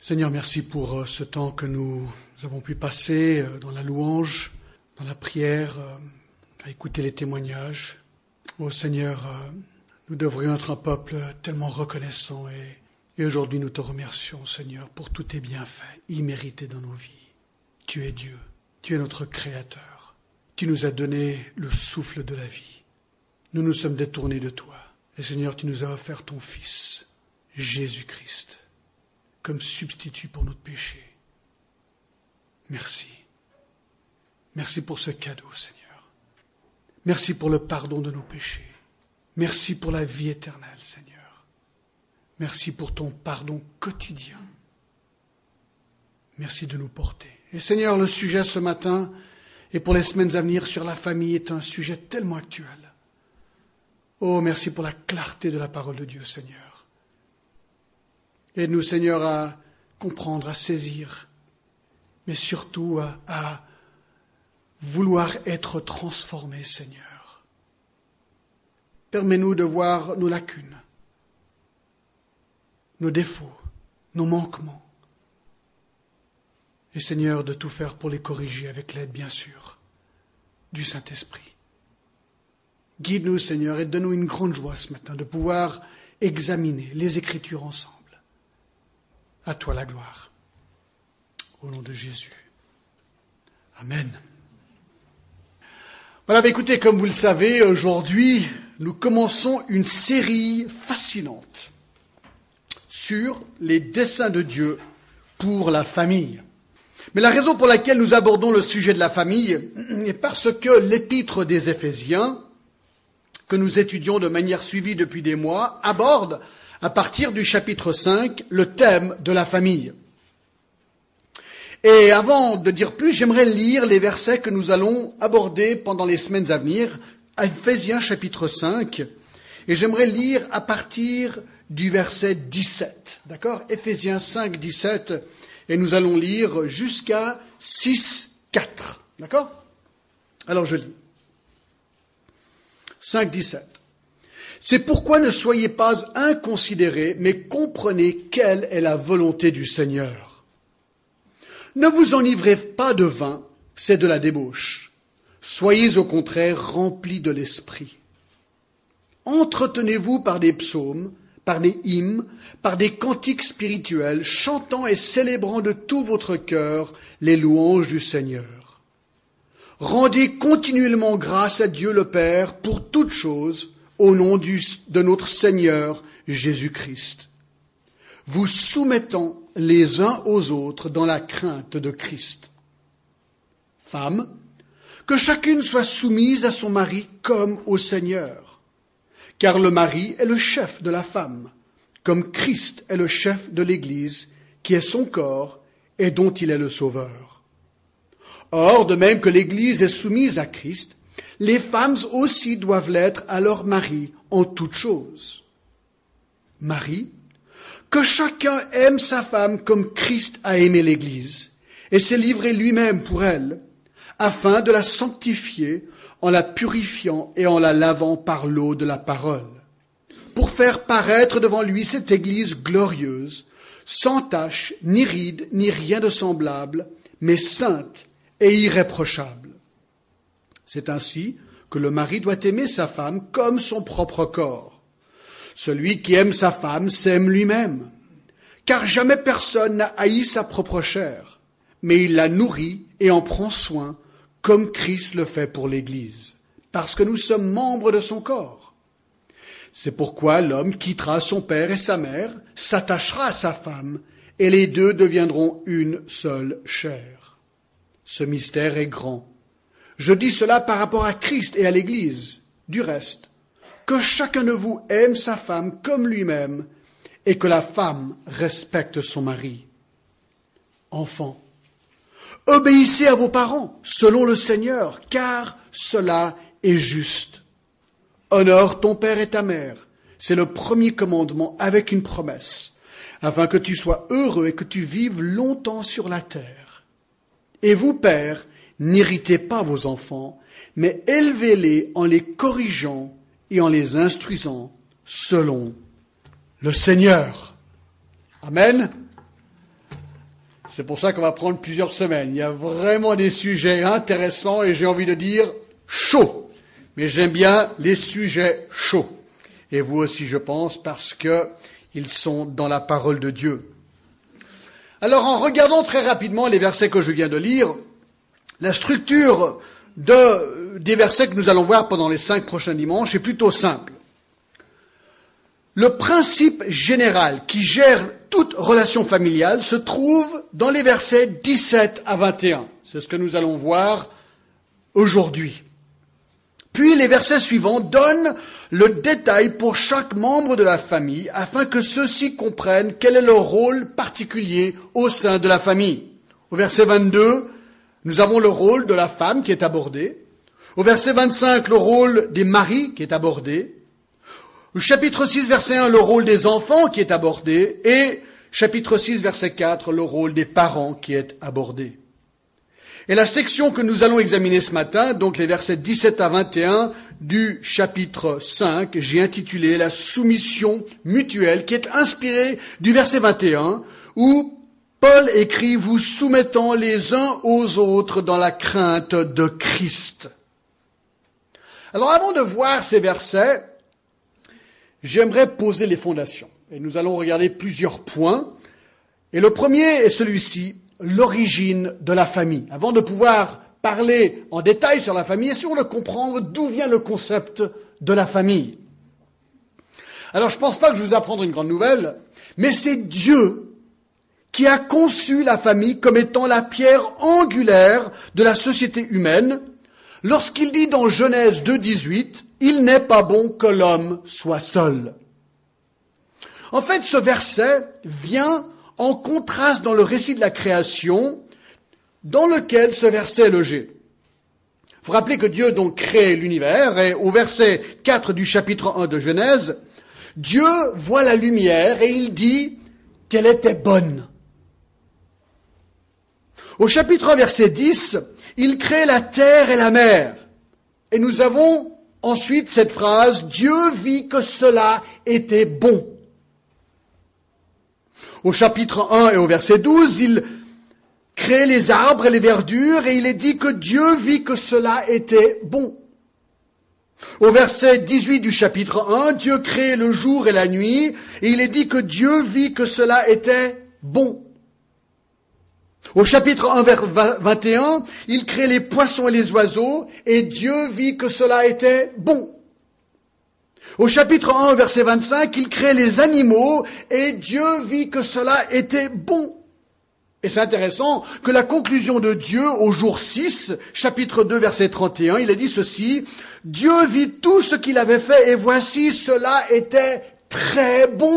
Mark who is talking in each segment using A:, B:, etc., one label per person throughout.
A: Seigneur, merci pour ce temps que nous avons pu passer dans la louange, dans la prière, à écouter les témoignages. Oh Seigneur, nous devrions être un peuple tellement reconnaissant et aujourd'hui nous te remercions, Seigneur, pour tous tes bienfaits immérités dans nos vies. Tu es Dieu, tu es notre Créateur. Tu nous as donné le souffle de la vie. Nous nous sommes détournés de toi. Et Seigneur, tu nous as offert ton Fils, Jésus-Christ, comme substitut pour notre péché. Merci. Merci pour ce cadeau, Seigneur. Merci pour le pardon de nos péchés. Merci pour la vie éternelle, Seigneur. Merci pour ton pardon quotidien. Merci de nous porter. Et Seigneur, le sujet ce matin et pour les semaines à venir sur la famille est un sujet tellement actuel. Oh, merci pour la clarté de la parole de Dieu, Seigneur. Aide-nous, Seigneur, à comprendre, à saisir, mais surtout à vouloir être transformés, Seigneur. Permets-nous de voir nos lacunes, nos défauts, nos manquements. Et Seigneur, de tout faire pour les corriger avec l'aide, bien sûr, du Saint-Esprit. Guide-nous, Seigneur, et donne-nous une grande joie ce matin de pouvoir examiner les Écritures ensemble. À toi la gloire. Au nom de Jésus. Amen. Voilà, écoutez, comme vous le savez, aujourd'hui, nous commençons une série fascinante sur les desseins de Dieu pour la famille. Mais la raison pour laquelle nous abordons le sujet de la famille est parce que l'épître des Éphésiens, que nous étudions de manière suivie depuis des mois, aborde à partir du chapitre 5, le thème de la famille. Et avant de dire plus, j'aimerais lire les versets que nous allons aborder pendant les semaines à venir, à Éphésiens chapitre 5, et j'aimerais lire à partir du verset 17. D'accord ? Éphésiens 5, 17, et nous allons lire jusqu'à 6, 4. D'accord ? Alors je lis. 5, 17. C'est pourquoi ne soyez pas inconsidérés, mais comprenez quelle est la volonté du Seigneur. Ne vous enivrez pas de vin, c'est de la débauche. Soyez au contraire remplis de l'esprit. Entretenez-vous par des psaumes, par des hymnes, par des cantiques spirituels, chantant et célébrant de tout votre cœur les louanges du Seigneur. Rendez continuellement grâce à Dieu le Père pour toutes choses, au nom de notre Seigneur Jésus-Christ, vous soumettant les uns aux autres dans la crainte de Christ. Femmes, que chacune soit soumise à son mari comme au Seigneur, car le mari est le chef de la femme, comme Christ est le chef de l'Église, qui est son corps et dont il est le sauveur. Or, de même que l'Église est soumise à Christ, les femmes aussi doivent l'être à leur mari en toutes choses. Mari, que chacun aime sa femme comme Christ a aimé l'Église et s'est livré lui-même pour elle, afin de la sanctifier en la purifiant et en la lavant par l'eau de la parole, pour faire paraître devant lui cette Église glorieuse, sans tache, ni ride, ni rien de semblable, mais sainte et irréprochable. C'est ainsi que le mari doit aimer sa femme comme son propre corps. Celui qui aime sa femme s'aime lui-même, car jamais personne n'a haï sa propre chair, mais il la nourrit et en prend soin, comme Christ le fait pour l'Église, parce que nous sommes membres de son corps. C'est pourquoi l'homme quittera son père et sa mère, s'attachera à sa femme, et les deux deviendront une seule chair. Ce mystère est grand. Je dis cela par rapport à Christ et à l'Église. Du reste, que chacun de vous aime sa femme comme lui-même et que la femme respecte son mari. Enfants, obéissez à vos parents selon le Seigneur, car cela est juste. Honore ton père et ta mère, c'est le premier commandement avec une promesse, afin que tu sois heureux et que tu vives longtemps sur la terre. Et vous, pères, n'irritez pas vos enfants, mais élevez-les en les corrigeant et en les instruisant selon le Seigneur. Amen. C'est pour ça qu'on va prendre plusieurs semaines. Il y a vraiment des sujets intéressants et j'ai envie de dire chauds. Mais j'aime bien les sujets chauds. Et vous aussi, je pense, parce que ils sont dans la parole de Dieu. Alors, en regardant très rapidement les versets que je viens de lire, la structure des versets que nous allons voir pendant les 5 prochains dimanches est plutôt simple. Le principe général qui gère toute relation familiale se trouve dans les versets 17 à 21. C'est ce que nous allons voir aujourd'hui. Puis les versets suivants donnent le détail pour chaque membre de la famille afin que ceux-ci comprennent quel est leur rôle particulier au sein de la famille. Au verset 22, nous avons le rôle de la femme qui est abordé. Au verset 25, le rôle des maris qui est abordé. Au chapitre 6, verset 1, le rôle des enfants qui est abordé. Et chapitre 6, verset 4, le rôle des parents qui est abordé. Et la section que nous allons examiner ce matin, donc les versets 17 à 21 du chapitre 5, j'ai intitulé la soumission mutuelle, qui est inspirée du verset 21, où Paul écrit « Vous soumettant les uns aux autres dans la crainte de Christ ». Alors avant de voir ces versets, j'aimerais poser les fondations. Et nous allons regarder plusieurs points. Et le premier est celui-ci, l'origine de la famille. Avant de pouvoir parler en détail sur la famille, essayons de comprendre d'où vient le concept de la famille. Alors je ne pense pas que je vous apprendre une grande nouvelle, mais c'est Dieu qui a conçu la famille comme étant la pierre angulaire de la société humaine, lorsqu'il dit dans Genèse 2,18, « Il n'est pas bon que l'homme soit seul ». En fait, ce verset vient en contraste dans le récit de la création, dans lequel ce verset est logé. Vous vous rappelez que Dieu donc crée l'univers, et au verset 4 du chapitre 1 de Genèse, Dieu voit la lumière et il dit qu'elle était bonne. Au chapitre 1, verset 10, il crée la terre et la mer. Et nous avons ensuite cette phrase, Dieu vit que cela était bon. Au chapitre 1 et au verset 12, il crée les arbres et les verdures et il est dit que Dieu vit que cela était bon. Au verset 18 du chapitre 1, Dieu crée le jour et la nuit et il est dit que Dieu vit que cela était bon. Au chapitre 1, vers 21, il crée les poissons et les oiseaux et Dieu vit que cela était bon. Au chapitre 1, verset 25, il crée les animaux et Dieu vit que cela était bon. Et c'est intéressant que la conclusion de Dieu au jour 6, chapitre 2, verset 31, il a dit ceci, « Dieu vit tout ce qu'il avait fait et voici cela était très bon. »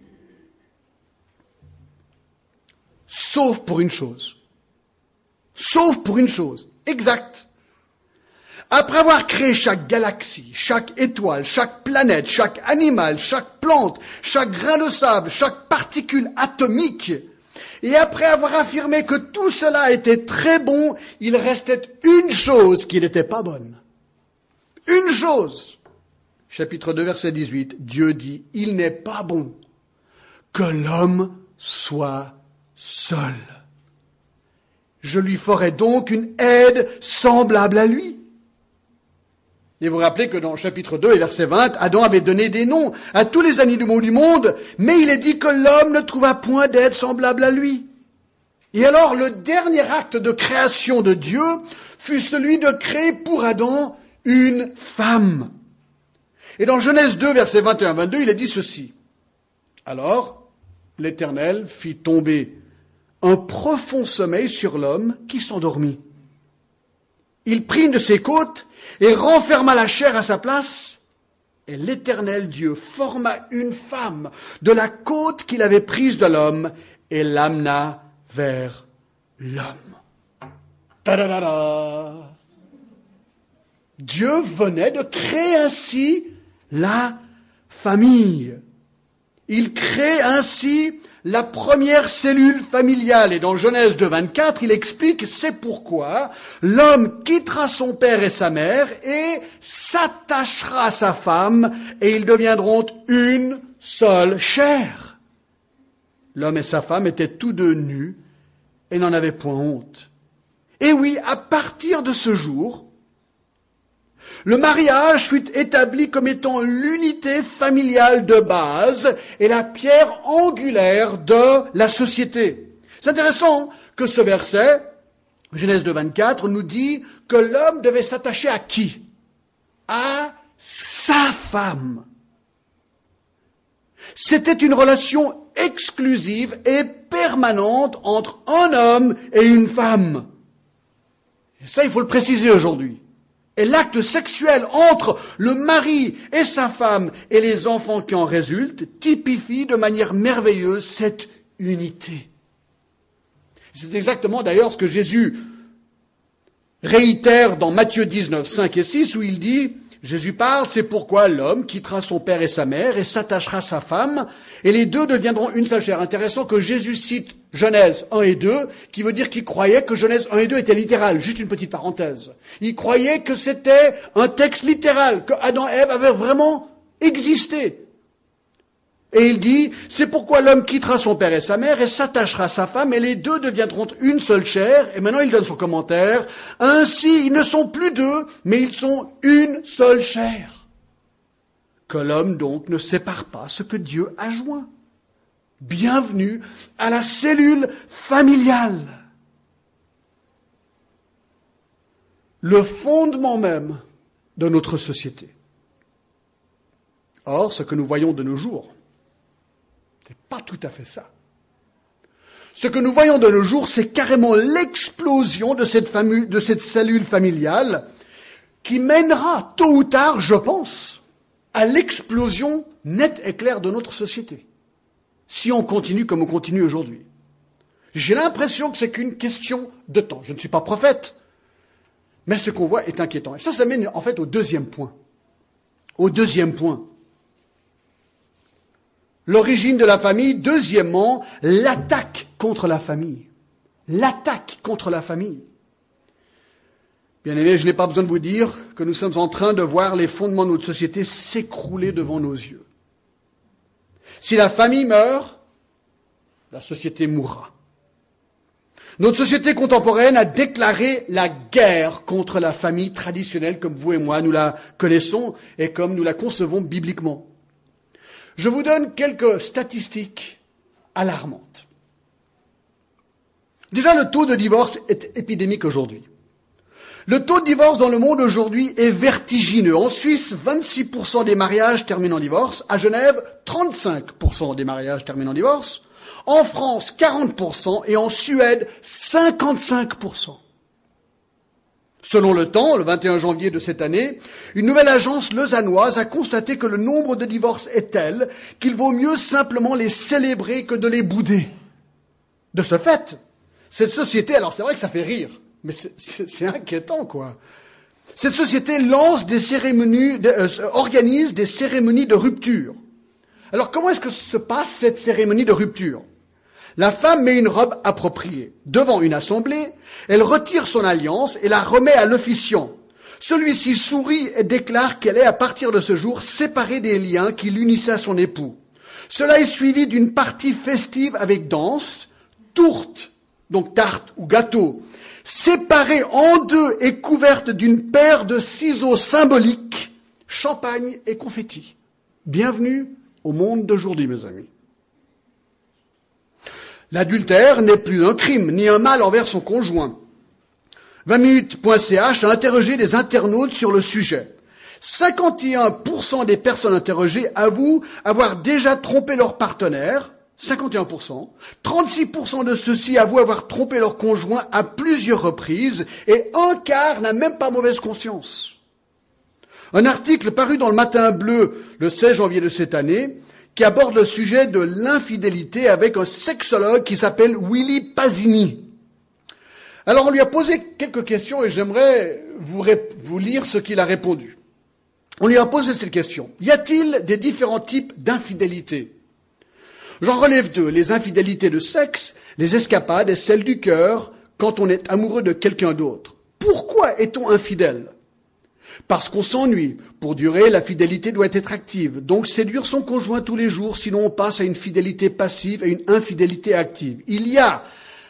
A: Sauf pour une chose. Sauf pour une chose. Exact. Après avoir créé chaque galaxie, chaque étoile, chaque planète, chaque animal, chaque plante, chaque grain de sable, chaque particule atomique, et après avoir affirmé que tout cela était très bon, il restait une chose qui n'était pas bonne. Une chose. Chapitre 2, verset 18, Dieu dit, « Il n'est pas bon que l'homme soit seul. Je lui ferai donc une aide semblable à lui. » Et vous vous rappelez que dans chapitre 2 et verset 20, Adam avait donné des noms à tous les animaux du monde, mais il est dit que l'homme ne trouva point d'aide semblable à lui. Et alors le dernier acte de création de Dieu fut celui de créer pour Adam une femme. Et dans Genèse 2, verset 21-22, il est dit ceci. Alors, l'Éternel fit tomber un profond sommeil sur l'homme qui s'endormit. Il prit une de ses côtes et renferma la chair à sa place, et l'Éternel Dieu forma une femme de la côte qu'il avait prise de l'homme et l'amena vers l'homme. Ta-da-da-da. Dieu venait de créer ainsi la famille. Il crée ainsi la première cellule familiale. Et dans Genèse 2,24, il explique c'est pourquoi l'homme quittera son père et sa mère et s'attachera à sa femme et ils deviendront une seule chair. L'homme et sa femme étaient tous deux nus et n'en avait point honte. Et oui, à partir de ce jour, le mariage fut établi comme étant l'unité familiale de base et la pierre angulaire de la société. C'est intéressant que ce verset, Genèse 2,24, nous dit que l'homme devait s'attacher à qui? À sa femme. C'était une relation exclusive et permanente entre un homme et une femme. Et ça, il faut le préciser aujourd'hui. Et l'acte sexuel entre le mari et sa femme et les enfants qui en résultent typifie de manière merveilleuse cette unité. C'est exactement d'ailleurs ce que Jésus réitère dans Matthieu 19, 5 et 6, où il dit, Jésus parle, c'est pourquoi l'homme quittera son père et sa mère et s'attachera à sa femme, et les deux deviendront une seule chair. Intéressant que Jésus cite Genèse 1 et 2, qui veut dire qu'il croyait que Genèse 1 et 2 était littéral. Juste une petite parenthèse. Il croyait que c'était un texte littéral, que Adam et Ève avaient vraiment existé. Et il dit, c'est pourquoi l'homme quittera son père et sa mère et s'attachera à sa femme, et les deux deviendront une seule chair. Et maintenant il donne son commentaire. Ainsi, ils ne sont plus deux, mais ils sont une seule chair. Que l'homme donc ne sépare pas ce que Dieu a joint. Bienvenue à la cellule familiale. Le fondement même de notre société. Or, ce que nous voyons de nos jours, c'est pas tout à fait ça. Ce que nous voyons de nos jours, c'est carrément l'explosion de cette cellule familiale qui mènera, tôt ou tard, je pense, à l'explosion nette et claire de notre société. Si on continue comme on continue aujourd'hui. J'ai l'impression que c'est qu'une question de temps. Je ne suis pas prophète, mais ce qu'on voit est inquiétant. Et ça mène en fait au deuxième point. Au deuxième point. L'origine de la famille. Deuxièmement, l'attaque contre la famille. L'attaque contre la famille. Bien aimé, je n'ai pas besoin de vous dire que nous sommes en train de voir les fondements de notre société s'écrouler devant nos yeux. Si la famille meurt, la société mourra. Notre société contemporaine a déclaré la guerre contre la famille traditionnelle comme vous et moi nous la connaissons et comme nous la concevons bibliquement. Je vous donne quelques statistiques alarmantes. Déjà, le taux de divorce est épidémique aujourd'hui. Le taux de divorce dans le monde aujourd'hui est vertigineux. En Suisse, 26% des mariages terminent en divorce. À Genève, 35% des mariages terminent en divorce. En France, 40%. Et en Suède, 55%. Selon Le Temps, le 21 janvier de cette année, une nouvelle agence lausannoise a constaté que le nombre de divorces est tel qu'il vaut mieux simplement les célébrer que de les bouder. De ce fait, cette société, alors c'est vrai que ça fait rire, mais c'est inquiétant, quoi. Cette société lance des cérémonies, organise des cérémonies de rupture. Alors, comment est-ce que se passe cette cérémonie de rupture? La femme met une robe appropriée. Devant une assemblée, elle retire son alliance et la remet à l'officiant. Celui-ci sourit et déclare qu'elle est, à partir de ce jour, séparée des liens qui l'unissaient à son époux. Cela est suivi d'une partie festive avec danse, tourte, donc tarte ou gâteau, séparée en deux et couverte d'une paire de ciseaux symboliques, champagne et confettis. Bienvenue au monde d'aujourd'hui, mes amis. L'adultère n'est plus un crime, ni un mal envers son conjoint. 20minutes.ch a interrogé des internautes sur le sujet. 51% des personnes interrogées avouent avoir déjà trompé leur partenaire, 51%. 36% de ceux-ci avouent avoir trompé leur conjoint à plusieurs reprises, et un quart n'a même pas mauvaise conscience. Un article paru dans le Matin Bleu le 16 janvier de cette année, qui aborde le sujet de l'infidélité avec un sexologue qui s'appelle Willy Pasini. Alors on lui a posé quelques questions et j'aimerais vous lire ce qu'il a répondu. On lui a posé cette question. Y a-t-il des différents types d'infidélité? J'en relève deux, les infidélités de sexe, les escapades et celles du cœur quand on est amoureux de quelqu'un d'autre. Pourquoi est-on infidèle? Parce qu'on s'ennuie. Pour durer, la fidélité doit être active. Donc séduire son conjoint tous les jours, sinon on passe à une fidélité passive et une infidélité active. Il y a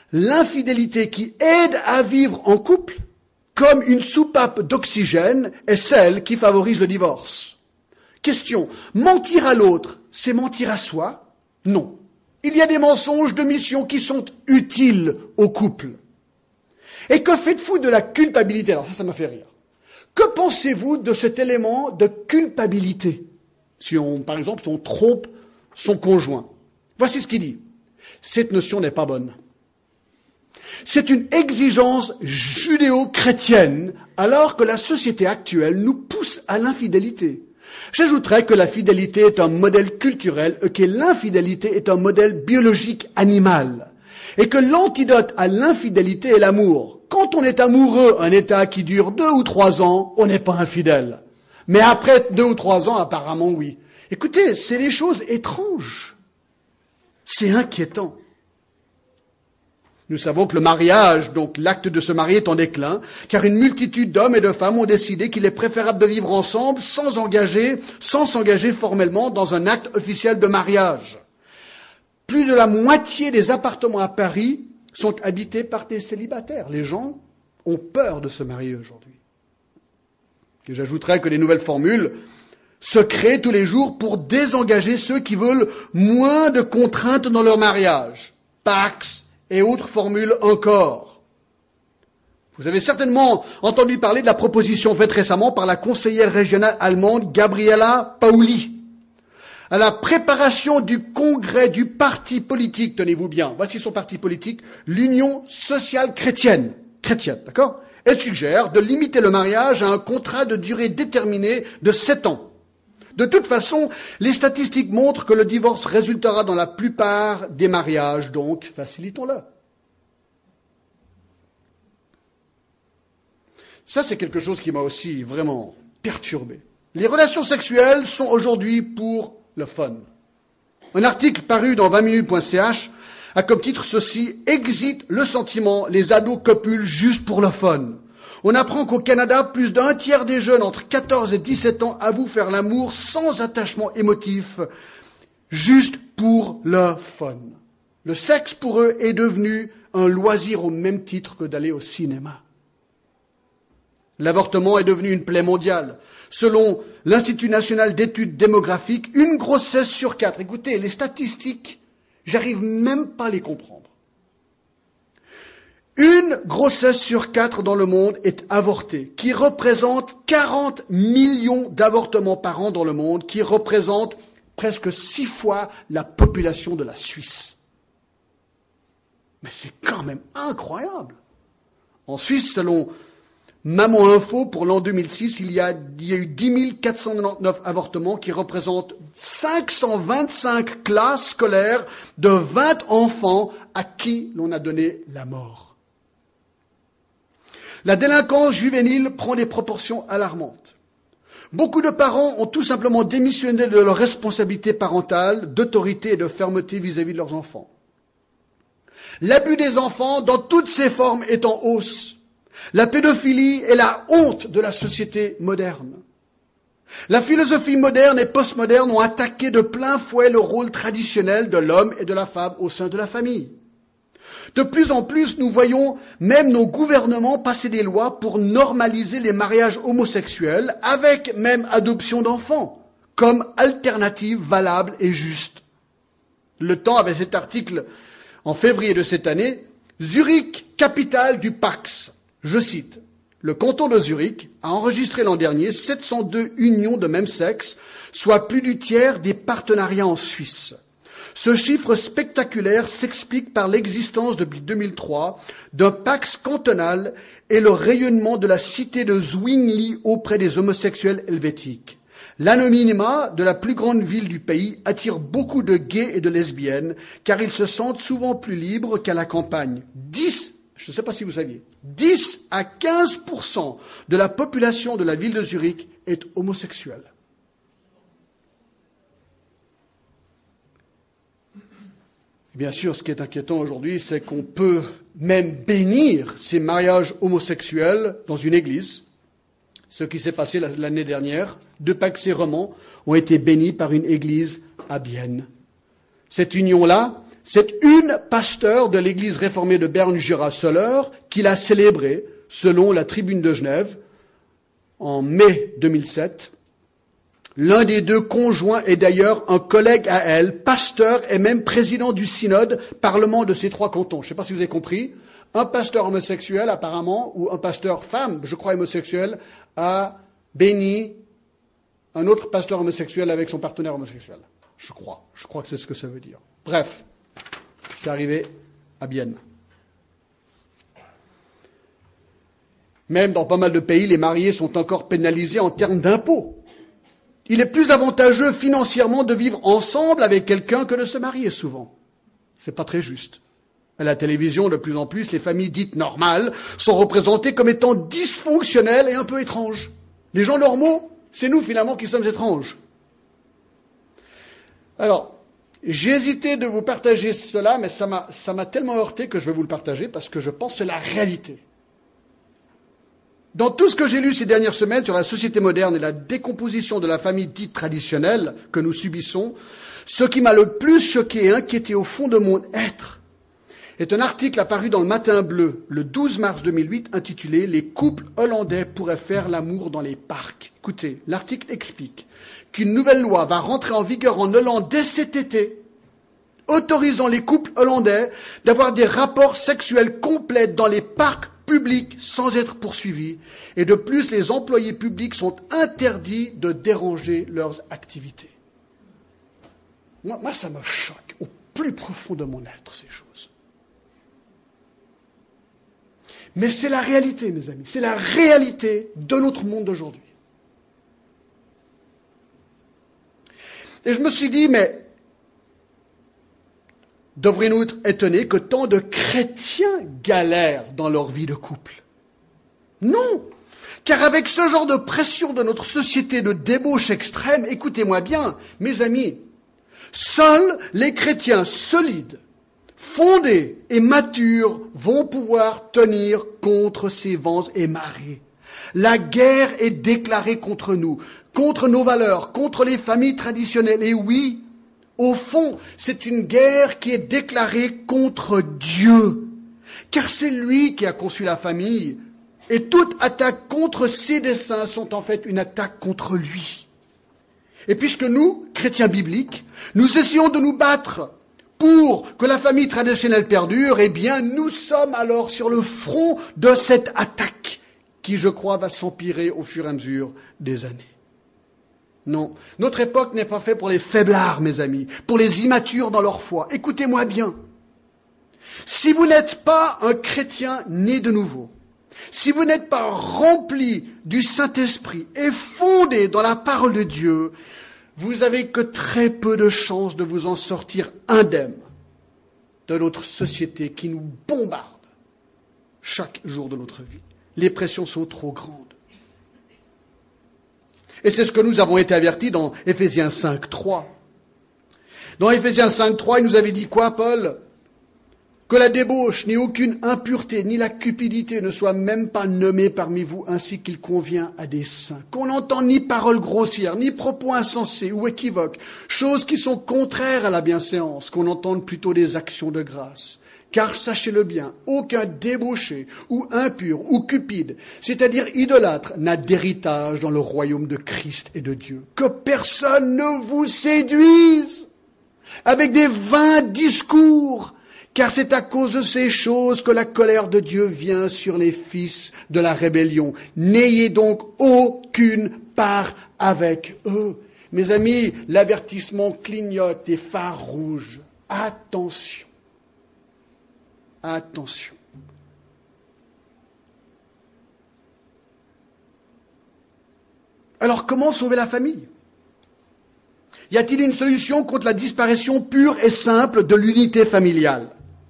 A: L'infidélité qui aide à vivre en couple, comme une soupape d'oxygène, est celle qui favorise le divorce. Question, mentir à l'autre, c'est mentir à soi? Non. Il y a des mensonges de mission qui sont utiles au couple. Et que faites-vous de la culpabilité? Alors ça m'a fait rire. Que pensez-vous de cet élément de culpabilité? Par exemple, si on trompe son conjoint. Voici ce qu'il dit. Cette notion n'est pas bonne. C'est une exigence judéo-chrétienne, alors que la société actuelle nous pousse à l'infidélité. J'ajouterais que la fidélité est un modèle culturel et que l'infidélité est un modèle biologique animal. Et que l'antidote à l'infidélité est l'amour. Quand on est amoureux, un état qui dure 2 ou 3 ans, on n'est pas infidèle. Mais après 2 ou 3 ans, apparemment, oui. Écoutez, c'est des choses étranges. C'est inquiétant. Nous savons que le mariage, donc l'acte de se marier, est en déclin, car une multitude d'hommes et de femmes ont décidé qu'il est préférable de vivre ensemble sans s'engager formellement dans un acte officiel de mariage. Plus de la moitié des appartements à Paris sont habités par des célibataires. Les gens ont peur de se marier aujourd'hui. Et j'ajouterais que les nouvelles formules se créent tous les jours pour désengager ceux qui veulent moins de contraintes dans leur mariage. Pax et autres formules encore. Vous avez certainement entendu parler de la proposition faite récemment par la conseillère régionale allemande Gabriela Pauli. À la préparation du congrès du parti politique, tenez-vous bien, voici son parti politique, l'Union sociale chrétienne, d'accord? Elle suggère de limiter le mariage à un contrat de durée déterminée de 7 ans. De toute façon, les statistiques montrent que le divorce résultera dans la plupart des mariages, donc facilitons-le. Ça, c'est quelque chose qui m'a aussi vraiment perturbé. Les relations sexuelles sont aujourd'hui pour le fun. Un article paru dans 20minutes.ch a comme titre ceci: Exit le sentiment, les ados copulent juste pour le fun. On apprend qu'au Canada, plus d'un tiers des jeunes entre 14 et 17 ans avouent faire l'amour sans attachement émotif, juste pour le fun. Le sexe pour eux est devenu un loisir au même titre que d'aller au cinéma. L'avortement est devenu une plaie mondiale. Selon l'Institut national d'études démographiques, une grossesse sur 4. Écoutez, les statistiques, j'arrive même pas à les comprendre. Une grossesse sur 4 dans le monde est avortée, qui représente 40 millions d'avortements par an dans le monde, qui représente presque 6 fois la population de la Suisse. Mais c'est quand même incroyable. En Suisse, selon Maman Info, pour l'an 2006, il y a eu 10 499 avortements qui représentent 525 classes scolaires de 20 enfants à qui l'on a donné la mort. La délinquance juvénile prend des proportions alarmantes. Beaucoup de parents ont tout simplement démissionné de leur responsabilité parentale, d'autorité et de fermeté vis-à-vis de leurs enfants. L'abus des enfants, dans toutes ses formes, est en hausse. La pédophilie est la honte de la société moderne. La philosophie moderne et postmoderne ont attaqué de plein fouet le rôle traditionnel de l'homme et de la femme au sein de la famille. De plus en plus, nous voyons même nos gouvernements passer des lois pour normaliser les mariages homosexuels, avec même adoption d'enfants, comme alternative valable et juste. Le Temps avait cet article en février de cette année, Zurich, capitale du Pax. Je cite, « Le canton de Zurich a enregistré l'an dernier 702 unions de même sexe, soit plus du tiers des partenariats en Suisse. Ce chiffre spectaculaire s'explique par l'existence depuis 2003 d'un Pax cantonal et le rayonnement de la cité de Zwingli auprès des homosexuels helvétiques. L'anonymat de la plus grande ville du pays attire beaucoup de gays et de lesbiennes, car ils se sentent souvent plus libres qu'à la campagne. 10 je ne sais pas si vous saviez, 10 à 15% de la population de la ville de Zurich est homosexuelle. Bien sûr, ce qui est inquiétant aujourd'hui, c'est qu'on peut même bénir ces mariages homosexuels dans une église. Ce qui s'est passé l'année dernière, 2 paxés romans ont été bénis par une église à Bienne. Cette union-là, C'est une pasteur de l'église réformée de Berne-Jura-Soleure qui l'a célébré, selon la Tribune de Genève, en mai 2007. L'un des deux conjoints est d'ailleurs un collègue à elle, pasteur et même président du synode, parlement de ces 3 cantons. Je ne sais pas si vous avez compris. Un pasteur homosexuel, apparemment, ou un pasteur femme, je crois homosexuel, a béni un autre pasteur homosexuel avec son partenaire homosexuel. Je crois que c'est ce que ça veut dire. Bref, c'est arrivé à Bienne. Même dans pas mal de pays, les mariés sont encore pénalisés en termes d'impôts. Il est plus avantageux financièrement de vivre ensemble avec quelqu'un que de se marier souvent. C'est pas très juste. À la télévision, de plus en plus, les familles dites normales sont représentées comme étant dysfonctionnelles et un peu étranges. Les gens normaux, c'est nous finalement qui sommes étranges. Alors, j'ai hésité de vous partager cela, mais ça m'a tellement heurté que je vais vous le partager parce que je pense que c'est la réalité. Dans tout ce que j'ai lu ces dernières semaines sur la société moderne et la décomposition de la famille dite traditionnelle que nous subissons, ce qui m'a le plus choqué et inquiété au fond de mon être est un article apparu dans le Matin Bleu le 12 mars 2008 intitulé « Les couples hollandais pourraient faire l'amour dans les parcs ». Écoutez, l'article explique qu'une nouvelle loi va rentrer en vigueur en Hollande dès cet été, autorisant les couples hollandais d'avoir des rapports sexuels complets dans les parcs publics sans être poursuivis. Et de plus, les employés publics sont interdits de déranger leurs activités. Moi, ça me choque au plus profond de mon être, ces choses. Mais c'est la réalité, mes amis. C'est la réalité de notre monde d'aujourd'hui. Et je me suis dit, mais devrions-nous être étonnés que tant de chrétiens galèrent dans leur vie de couple? Non, car avec ce genre de pression de notre société de débauche extrême, écoutez-moi bien, mes amis, seuls les chrétiens solides, fondés et matures vont pouvoir tenir contre ces vents et marées. La guerre est déclarée contre nous, contre nos valeurs, contre les familles traditionnelles. Et oui, au fond, c'est une guerre qui est déclarée contre Dieu, car c'est lui qui a conçu la famille. Et toute attaque contre ses desseins sont en fait une attaque contre lui. Et puisque nous, chrétiens bibliques, nous essayons de nous battre pour que la famille traditionnelle perdure, eh bien, nous sommes alors sur le front de cette attaque qui, je crois, va s'empirer au fur et à mesure des années. Non, notre époque n'est pas faite pour les faiblards, mes amis, pour les immatures dans leur foi. Écoutez-moi bien. Si vous n'êtes pas un chrétien né de nouveau, si vous n'êtes pas rempli du Saint-Esprit et fondé dans la parole de Dieu, vous avez que très peu de chances de vous en sortir indemne de notre société qui nous bombarde chaque jour de notre vie. Les pressions sont trop grandes. Et c'est ce que nous avons été avertis dans Éphésiens 5.3. Dans Éphésiens 5.3, il nous avait dit quoi, Paul? Que la débauche, ni aucune impureté, ni la cupidité ne soient même pas nommées parmi vous, ainsi qu'il convient à des saints. Qu'on n'entende ni paroles grossières, ni propos insensés ou équivoques, choses qui sont contraires à la bienséance, qu'on entende plutôt des actions de grâce. Car sachez-le bien, aucun débauché ou impur ou cupide, c'est-à-dire idolâtre, n'a d'héritage dans le royaume de Christ et de Dieu. Que personne ne vous séduise avec des vains discours, car c'est à cause de ces choses que la colère de Dieu vient sur les fils de la rébellion. N'ayez donc aucune part avec eux. Mes amis, l'avertissement clignote des phares rouges. Attention. Attention. Alors, comment sauver la famille? Y a-t-il une solution contre la disparition pure et simple de l'unité familiale?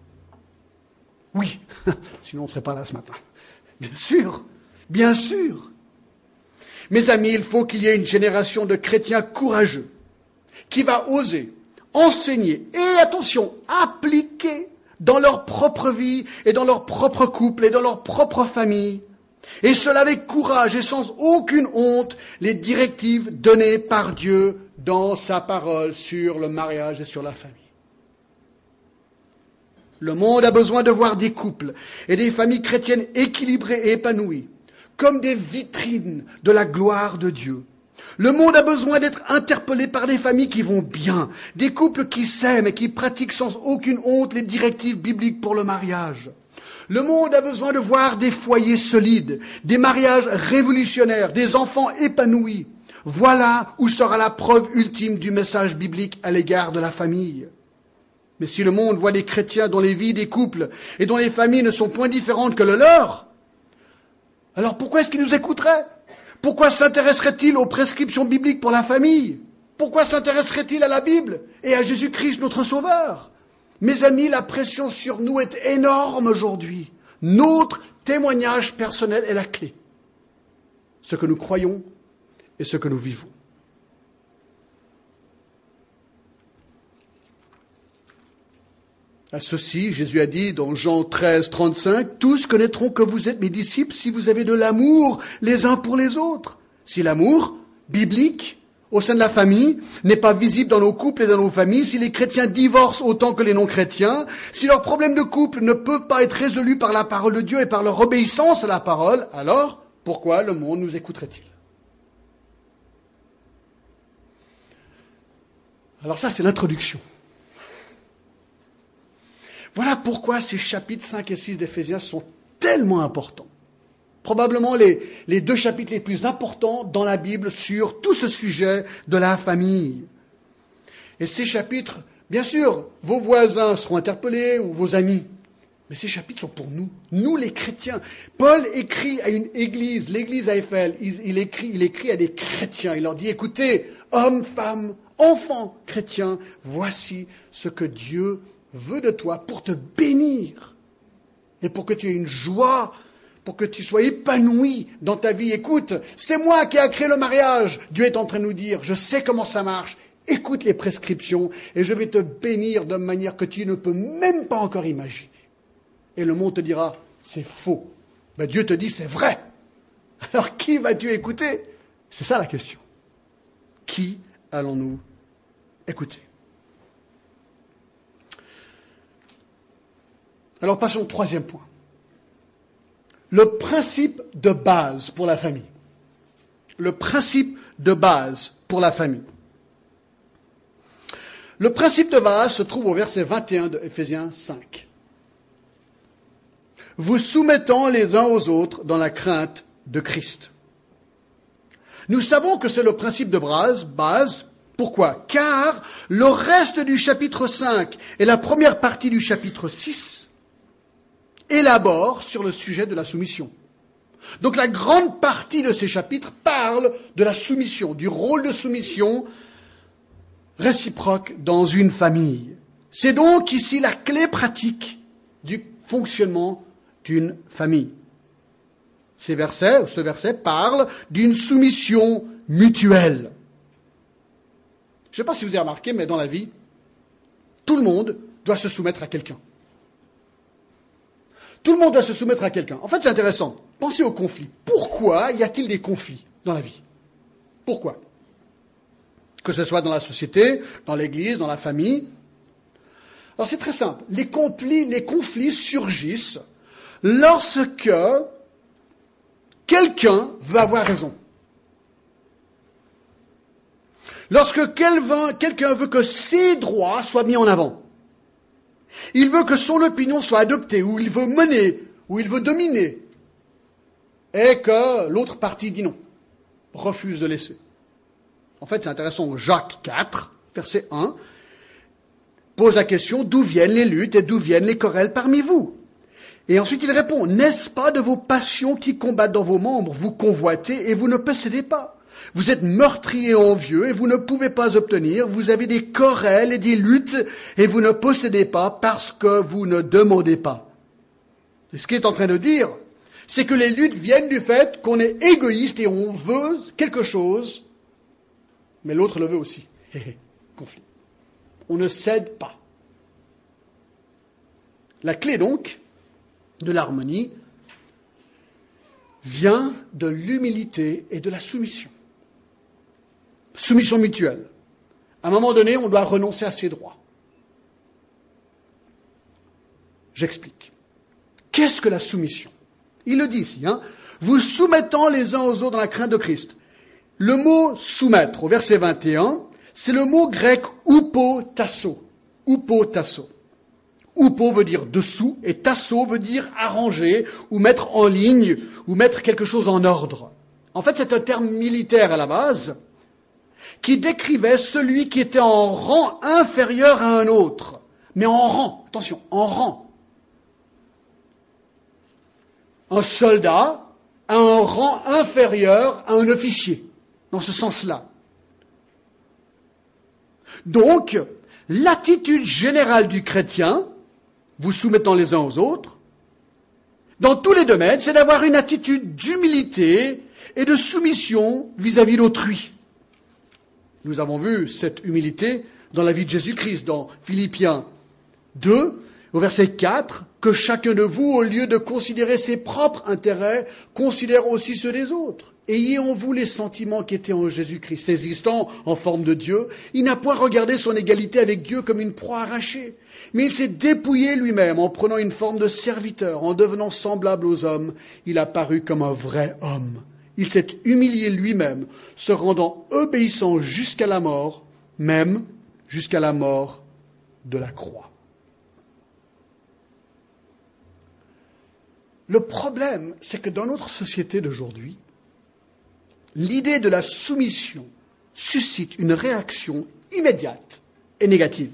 A: Oui, sinon on ne serait pas là ce matin. Bien sûr, bien sûr. Mes amis, il faut qu'il y ait une génération de chrétiens courageux qui va oser enseigner et, attention, appliquer dans leur propre vie et dans leur propre couple et dans leur propre famille. Et cela avec courage et sans aucune honte, les directives données par Dieu dans sa parole sur le mariage et sur la famille. Le monde a besoin de voir des couples et des familles chrétiennes équilibrées et épanouies, comme des vitrines de la gloire de Dieu. Le monde a besoin d'être interpellé par des familles qui vont bien, des couples qui s'aiment et qui pratiquent sans aucune honte les directives bibliques pour le mariage. Le monde a besoin de voir des foyers solides, des mariages révolutionnaires, des enfants épanouis. Voilà où sera la preuve ultime du message biblique à l'égard de la famille. Mais si le monde voit des chrétiens dont les vies des couples et dont les familles ne sont point différentes que le leur, alors pourquoi est-ce qu'il nous écouterait ? Pourquoi s'intéresserait-il aux prescriptions bibliques pour la famille ? Pourquoi s'intéresserait-il à la Bible et à Jésus-Christ, notre Sauveur ? Mes amis, la pression sur nous est énorme aujourd'hui. Notre témoignage personnel est la clé. Ce que nous croyons et ce que nous vivons. À ceci, Jésus a dit dans Jean 13, 35, « Tous connaîtront que vous êtes mes disciples si vous avez de l'amour les uns pour les autres. » Si l'amour biblique au sein de la famille n'est pas visible dans nos couples et dans nos familles, si les chrétiens divorcent autant que les non-chrétiens, si leurs problèmes de couple ne peuvent pas être résolus par la parole de Dieu et par leur obéissance à la parole, alors pourquoi le monde nous écouterait-il ? Alors ça, c'est l'introduction. Voilà pourquoi ces chapitres 5 et 6 d'Éphésiens sont tellement importants. Probablement les deux chapitres les plus importants dans la Bible sur tout ce sujet de la famille. Et ces chapitres, bien sûr, vos voisins seront interpellés ou vos amis. Mais ces chapitres sont pour nous les chrétiens. Paul écrit à une église, l'église à Éphèse, il écrit à des chrétiens. Il leur dit, écoutez, hommes, femmes, enfants chrétiens, voici ce que Dieu veut de toi pour te bénir et pour que tu aies une joie, pour que tu sois épanoui dans ta vie. Écoute, c'est moi qui ai créé le mariage. Dieu est en train de nous dire, je sais comment ça marche. Écoute les prescriptions et je vais te bénir de manière que tu ne peux même pas encore imaginer. Et le monde te dira, c'est faux. Ben, Dieu te dit, c'est vrai. Alors qui vas-tu écouter ? C'est ça la question. Qui allons-nous écouter ? Alors passons au troisième point. Le principe de base pour la famille. Le principe de base pour la famille. Le principe de base se trouve au verset 21 de Éphésiens 5. Vous soumettant les uns aux autres dans la crainte de Christ. Nous savons que c'est le principe de base. Pourquoi ? Car le reste du chapitre 5 et la première partie du chapitre 6 élabore sur le sujet de la soumission. Donc la grande partie de ces chapitres parle de la soumission, du rôle de soumission réciproque dans une famille. C'est donc ici la clé pratique du fonctionnement d'une famille. Ce verset parle d'une soumission mutuelle. Je ne sais pas si vous avez remarqué, mais dans la vie, tout le monde doit se soumettre à quelqu'un. Tout le monde doit se soumettre à quelqu'un. En fait, c'est intéressant. Pensez aux conflits. Pourquoi y a-t-il des conflits dans la vie ? Pourquoi ? Que ce soit dans la société, dans l'église, dans la famille. Alors c'est très simple. Les conflits surgissent lorsque quelqu'un veut avoir raison. Lorsque quelqu'un veut que ses droits soient mis en avant. Il veut que son opinion soit adoptée, ou il veut mener, ou il veut dominer, et que l'autre partie dit non, refuse de laisser. En fait, c'est intéressant, Jacques 4, verset 1, pose la question, d'où viennent les luttes et d'où viennent les querelles parmi vous ? Et ensuite il répond, n'est-ce pas de vos passions qui combattent dans vos membres ? Vous convoitez et vous ne possédez pas. Vous êtes meurtriers et envieux et vous ne pouvez pas obtenir. Vous avez des querelles et des luttes et vous ne possédez pas parce que vous ne demandez pas. Et ce qu'il est en train de dire, c'est que les luttes viennent du fait qu'on est égoïste et on veut quelque chose, mais l'autre le veut aussi. Conflit. On ne cède pas. La clé donc de l'harmonie vient de l'humilité et de la soumission. Soumission mutuelle. À un moment donné, on doit renoncer à ses droits. J'explique. Qu'est-ce que la soumission? Il le dit ici, vous soumettant les uns aux autres dans la crainte de Christ. Le mot soumettre, au verset 21, c'est le mot grec upotasso. Upotasso. Upo veut dire dessous et tasso veut dire arranger ou mettre en ligne ou mettre quelque chose en ordre. En fait, c'est un terme militaire à la base qui décrivait celui qui était en rang inférieur à un autre. Mais en rang, attention, en rang. Un soldat a un rang inférieur à un officier, dans ce sens-là. Donc, l'attitude générale du chrétien, vous soumettant les uns aux autres, dans tous les domaines, c'est d'avoir une attitude d'humilité et de soumission vis-à-vis d'autrui. Nous avons vu cette humilité dans la vie de Jésus-Christ, dans Philippiens 2, au verset 4, que chacun de vous, au lieu de considérer ses propres intérêts, considère aussi ceux des autres. Ayez en vous les sentiments qui étaient en Jésus-Christ. Existant en forme de Dieu, il n'a point regardé son égalité avec Dieu comme une proie arrachée, mais il s'est dépouillé lui-même en prenant une forme de serviteur, en devenant semblable aux hommes. Il a paru comme un vrai homme. Il s'est humilié lui-même, se rendant obéissant jusqu'à la mort, même jusqu'à la mort de la croix. Le problème, c'est que dans notre société d'aujourd'hui, l'idée de la soumission suscite une réaction immédiate et négative.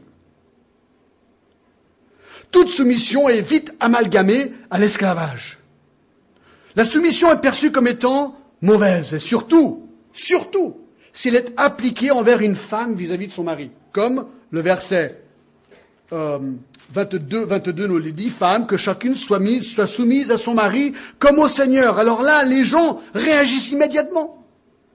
A: Toute soumission est vite amalgamée à l'esclavage. La soumission est perçue comme étant mauvaise, et surtout, s'il est appliqué envers une femme vis-à-vis de son mari. Comme le verset 22 nous le dit, femme, que chacune soit soumise à son mari comme au Seigneur. Alors là, les gens réagissent immédiatement.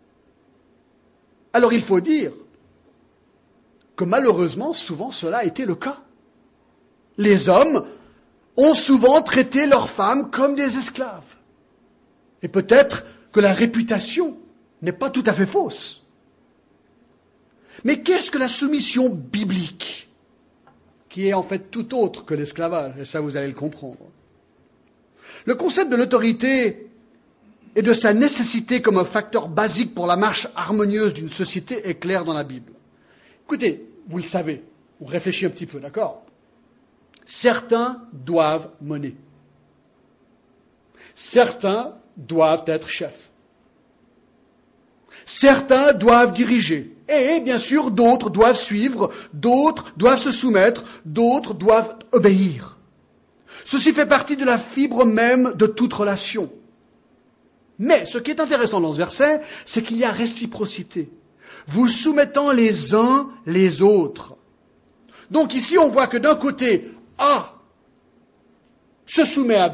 A: Alors il faut dire que malheureusement, souvent cela a été le cas. Les hommes ont souvent traité leurs femmes comme des esclaves. Et peut-être que la réputation n'est pas tout à fait fausse. Mais qu'est-ce que la soumission biblique, qui est en fait tout autre que l'esclavage? Et ça, vous allez le comprendre. Le concept de l'autorité et de sa nécessité comme un facteur basique pour la marche harmonieuse d'une société est clair dans la Bible. Écoutez, vous le savez, on réfléchit un petit peu, d'accord? Certains doivent mener. Certains doivent être chefs. Certains doivent diriger. Et bien sûr, d'autres doivent suivre, d'autres doivent se soumettre, d'autres doivent obéir. Ceci fait partie de la fibre même de toute relation. Mais ce qui est intéressant dans ce verset, c'est qu'il y a réciprocité. Vous soumettant les uns les autres. Donc ici, on voit que d'un côté, A se soumet à B.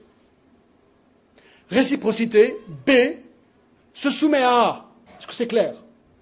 A: Réciprocité, B se soumet à A. Est-ce que c'est clair?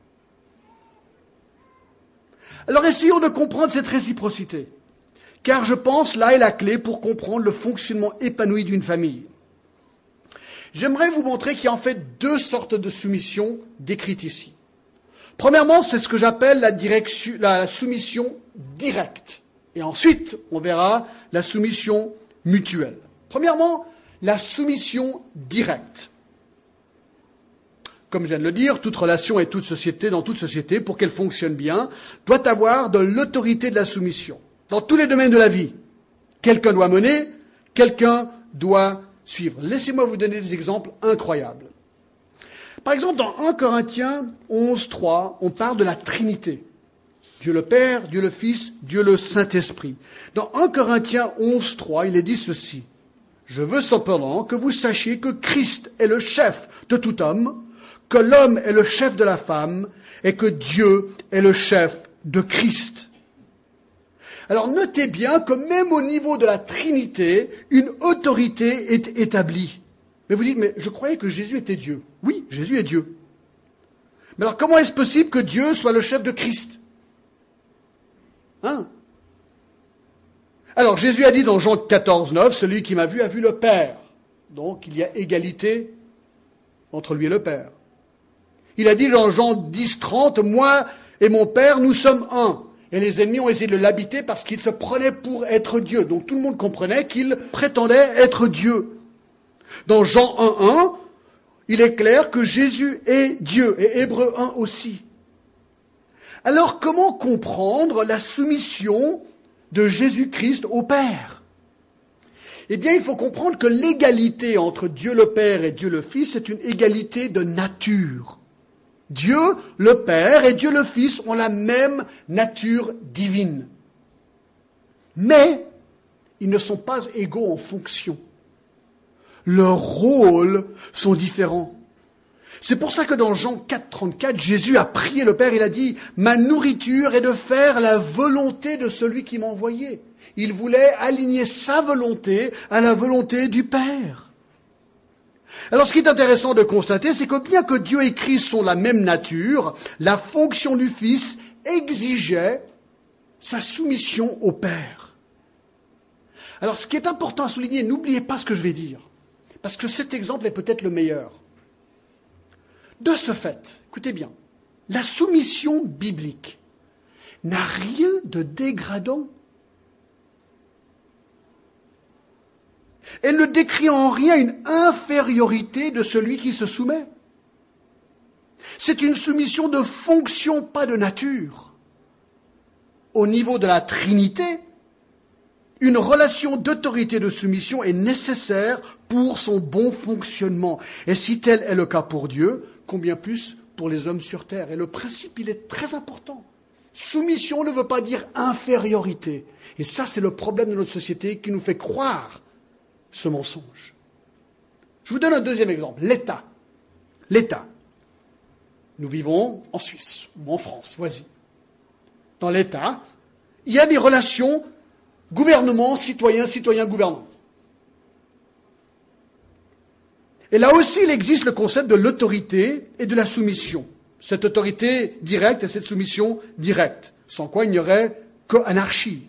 A: Alors essayons de comprendre cette réciprocité, car je pense là est la clé pour comprendre le fonctionnement épanoui d'une famille. J'aimerais vous montrer qu'il y a en fait deux sortes de soumission décrites ici. Premièrement, c'est ce que j'appelle la soumission directe. Et ensuite, on verra la soumission mutuelle. Premièrement, la soumission directe. Comme je viens de le dire, toute relation et toute société, dans toute société, pour qu'elle fonctionne bien, doit avoir de l'autorité de la soumission. Dans tous les domaines de la vie, quelqu'un doit mener, quelqu'un doit suivre. Laissez-moi vous donner des exemples incroyables. Par exemple, dans 1 Corinthiens 11.3, on parle de la Trinité. Dieu le Père, Dieu le Fils, Dieu le Saint-Esprit. Dans 1 Corinthiens 11.3, il est dit ceci. « Je veux cependant que vous sachiez que Christ est le chef de tout homme, que l'homme est le chef de la femme et que Dieu est le chef de Christ. » Alors notez bien que même au niveau de la Trinité, une autorité est établie. Mais vous dites, mais je croyais que Jésus était Dieu. Oui, Jésus est Dieu. Mais alors comment est-ce possible que Dieu soit le chef de Christ? Alors Jésus a dit dans Jean 14.9, celui qui m'a vu a vu le Père. Donc il y a égalité entre lui et le Père. Il a dit dans Jean 10.30, moi et mon Père, nous sommes un. Et les ennemis ont essayé de l'habiter parce qu'il se prenait pour être Dieu. Donc tout le monde comprenait qu'il prétendait être Dieu. Dans Jean 1:1, il est clair que Jésus est Dieu, et Hébreux 1 aussi. Alors comment comprendre la soumission de Jésus-Christ au Père? Eh bien, il faut comprendre que l'égalité entre Dieu le Père et Dieu le Fils est une égalité de nature. Dieu le Père et Dieu le Fils ont la même nature divine. Mais ils ne sont pas égaux en fonction. Leurs rôles sont différents. C'est pour ça que dans Jean 4:34, Jésus a prié le Père, il a dit « Ma nourriture est de faire la volonté de celui qui m'a envoyé ». Il voulait aligner sa volonté à la volonté du Père. Alors ce qui est intéressant de constater, c'est que bien que Dieu et Christ sont la même nature, la fonction du Fils exigeait sa soumission au Père. Alors ce qui est important à souligner, n'oubliez pas ce que je vais dire, parce que cet exemple est peut-être le meilleur. De ce fait, écoutez bien, la soumission biblique n'a rien de dégradant. Elle ne décrit en rien une infériorité de celui qui se soumet. C'est une soumission de fonction, pas de nature. Au niveau de la Trinité, une relation d'autorité de soumission est nécessaire pour son bon fonctionnement. Et si tel est le cas pour Dieu, combien plus pour les hommes sur terre. Et le principe, il est très important. Soumission ne veut pas dire infériorité. Et ça, c'est le problème de notre société qui nous fait croire ce mensonge. Je vous donne un deuxième exemple. L'État. L'État. Nous vivons en Suisse ou en France, voici. Dans l'État, il y a des relations gouvernement, citoyen, citoyen, gouvernement. Et là aussi, il existe le concept de l'autorité et de la soumission. Cette autorité directe et cette soumission directe, sans quoi il n'y aurait qu'anarchie.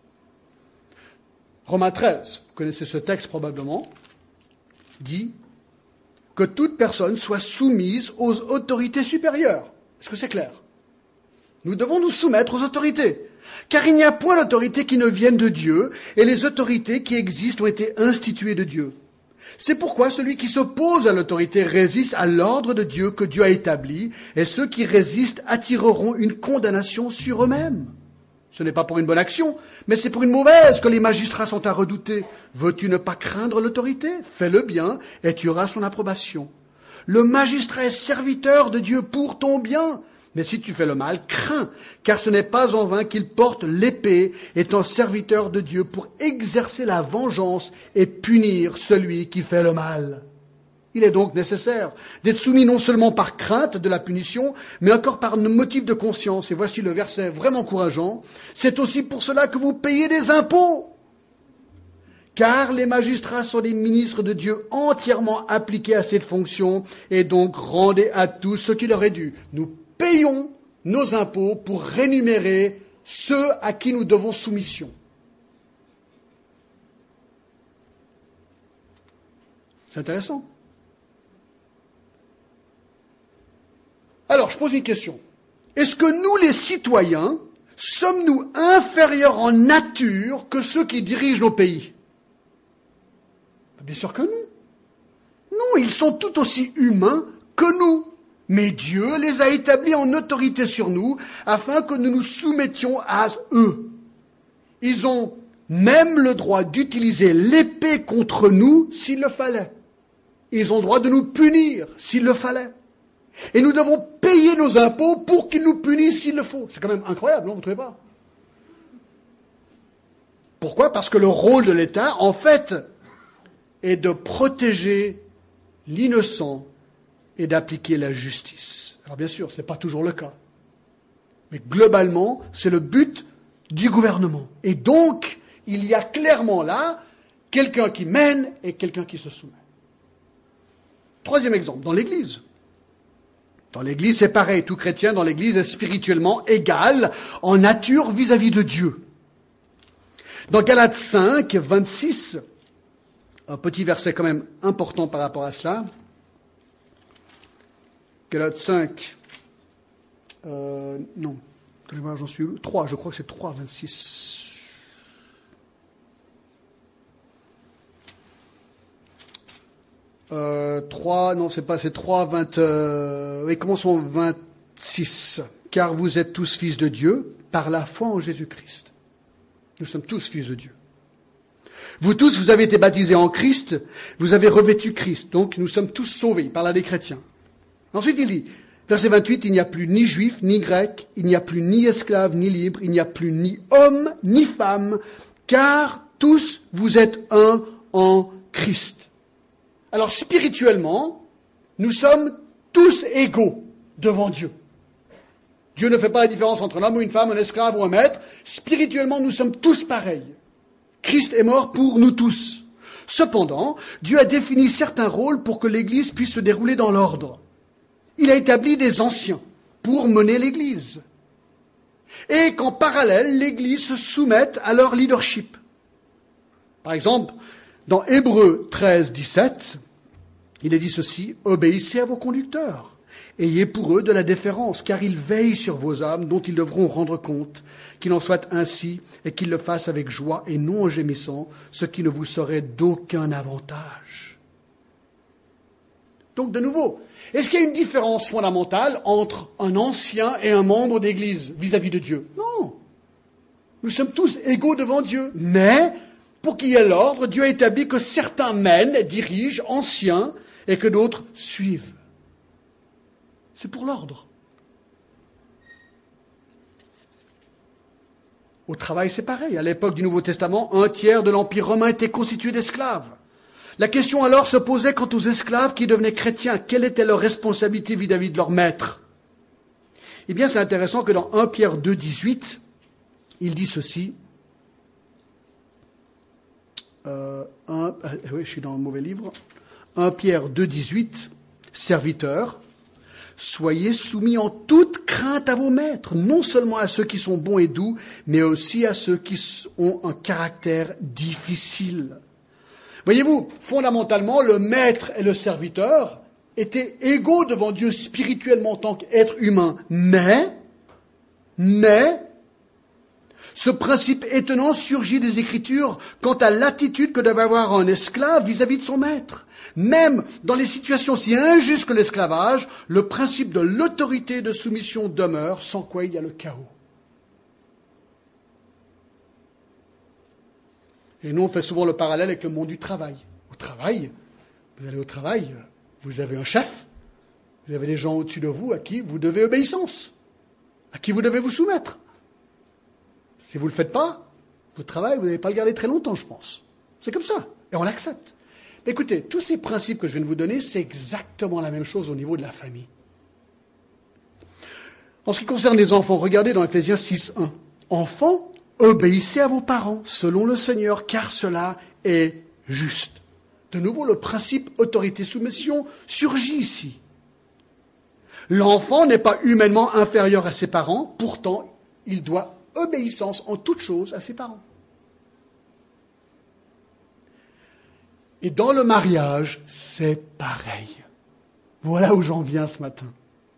A: Romains 13, vous connaissez ce texte probablement, dit que toute personne soit soumise aux autorités supérieures. Est-ce que c'est clair? Nous devons nous soumettre aux autorités, car il n'y a point d'autorité qui ne vienne de Dieu, et les autorités qui existent ont été instituées de Dieu. C'est pourquoi celui qui s'oppose à l'autorité résiste à l'ordre de Dieu que Dieu a établi, et ceux qui résistent attireront une condamnation sur eux-mêmes. Ce n'est pas pour une bonne action, mais c'est pour une mauvaise que les magistrats sont à redouter. Veux-tu ne pas craindre l'autorité? Fais le bien, et tu auras son approbation. Le magistrat est serviteur de Dieu pour ton bien. Mais si tu fais le mal, crains, car ce n'est pas en vain qu'il porte l'épée, étant serviteur de Dieu pour exercer la vengeance et punir celui qui fait le mal. Il est donc nécessaire d'être soumis non seulement par crainte de la punition, mais encore par motif de conscience. Et voici le verset vraiment encourageant. C'est aussi pour cela que vous payez des impôts. Car les magistrats sont des ministres de Dieu entièrement appliqués à cette fonction, et donc rendez à tous ce qui leur est dû. Nous payons nos impôts pour rémunérer ceux à qui nous devons soumission. C'est intéressant. Alors, je pose une question. Est-ce que nous, les citoyens, sommes-nous inférieurs en nature que ceux qui dirigent nos pays? Bien sûr que non. Non, ils sont tout aussi humains que nous. Mais Dieu les a établis en autorité sur nous afin que nous nous soumettions à eux. Ils ont même le droit d'utiliser l'épée contre nous s'il le fallait. Ils ont le droit de nous punir s'il le fallait. Et nous devons payer nos impôts pour qu'ils nous punissent s'il le faut. C'est quand même incroyable, non, vous ne trouvez pas? Pourquoi? Parce que le rôle de l'État, en fait, est de protéger l'innocent et d'appliquer la justice. Alors bien sûr, ce n'est pas toujours le cas. Mais globalement, c'est le but du gouvernement. Et donc, il y a clairement là quelqu'un qui mène et quelqu'un qui se soumet. Troisième exemple, dans l'Église. Dans l'Église, c'est pareil. Tout chrétien dans l'Église est spirituellement égal en nature vis-à-vis de Dieu. Dans Galates 5, 26, un petit verset quand même important par rapport à cela. Galates 5, J'en suis 3, je crois que c'est 3, 26. Non, c'est 3, 20. Oui, commençons 26. Car vous êtes tous fils de Dieu par la foi en Jésus-Christ. Nous sommes tous fils de Dieu. Vous tous, vous avez été baptisés en Christ, vous avez revêtu Christ. Donc, nous sommes tous sauvés, par là des chrétiens. Ensuite, il dit, verset 28, il n'y a plus ni juif, ni grec, il n'y a plus ni esclave, ni libre, il n'y a plus ni homme, ni femme, car tous vous êtes un en Christ. Alors, spirituellement, nous sommes tous égaux devant Dieu. Dieu ne fait pas la différence entre un homme ou une femme, un esclave ou un maître. Spirituellement, nous sommes tous pareils. Christ est mort pour nous tous. Cependant, Dieu a défini certains rôles pour que l'Église puisse se dérouler dans l'ordre. Il a établi des anciens pour mener l'Église. Et qu'en parallèle, l'Église se soumette à leur leadership. Par exemple, dans Hébreux 13, 17, il est dit ceci, « Obéissez à vos conducteurs. Ayez pour eux de la déférence, car ils veillent sur vos âmes dont ils devront rendre compte. Qu'il en soit ainsi et qu'ils le fassent avec joie et non en gémissant, ce qui ne vous serait d'aucun avantage. » Donc, de nouveau, est-ce qu'il y a une différence fondamentale entre un ancien et un membre d'Église vis-à-vis de Dieu? Non. Nous sommes tous égaux devant Dieu. Mais, pour qu'il y ait l'ordre, Dieu a établi que certains mènent, dirigent, anciens, et que d'autres suivent. C'est pour l'ordre. Au travail, c'est pareil. À l'époque du Nouveau Testament, 1/3 de l'Empire romain était constitué d'esclaves. La question alors se posait quant aux esclaves qui devenaient chrétiens. Quelle était leur responsabilité vis-à-vis de leur maître? Eh bien, c'est intéressant que dans 1 Pierre 2, 18, il dit ceci. Oui, je suis dans le mauvais livre. 1 Pierre 2, 18, serviteurs, soyez soumis en toute crainte à vos maîtres, non seulement à ceux qui sont bons et doux, mais aussi à ceux qui ont un caractère difficile. Voyez-vous, fondamentalement, le maître et le serviteur étaient égaux devant Dieu spirituellement en tant qu'être humain. Mais, ce principe étonnant surgit des Écritures quant à l'attitude que devait avoir un esclave vis-à-vis de son maître. Même dans les situations si injustes que l'esclavage, le principe de l'autorité et de soumission demeure, sans quoi il y a le chaos. Et nous, on fait souvent le parallèle avec le monde du travail. Au travail, vous allez au travail, vous avez un chef, vous avez des gens au-dessus de vous à qui vous devez obéissance, à qui vous devez vous soumettre. Si vous ne le faites pas, votre travail, vous n'allez pas le garder très longtemps, je pense. C'est comme ça, et on l'accepte. Écoutez, tous ces principes que je viens de vous donner, c'est exactement la même chose au niveau de la famille. En ce qui concerne les enfants, regardez dans Ephésiens 6:1. Enfants, obéissez à vos parents selon le Seigneur, car cela est juste. De nouveau, le principe autorité-soumission surgit ici. L'enfant n'est pas humainement inférieur à ses parents, pourtant, il doit obéissance en toute chose à ses parents. Et dans le mariage, c'est pareil. Voilà où j'en viens ce matin.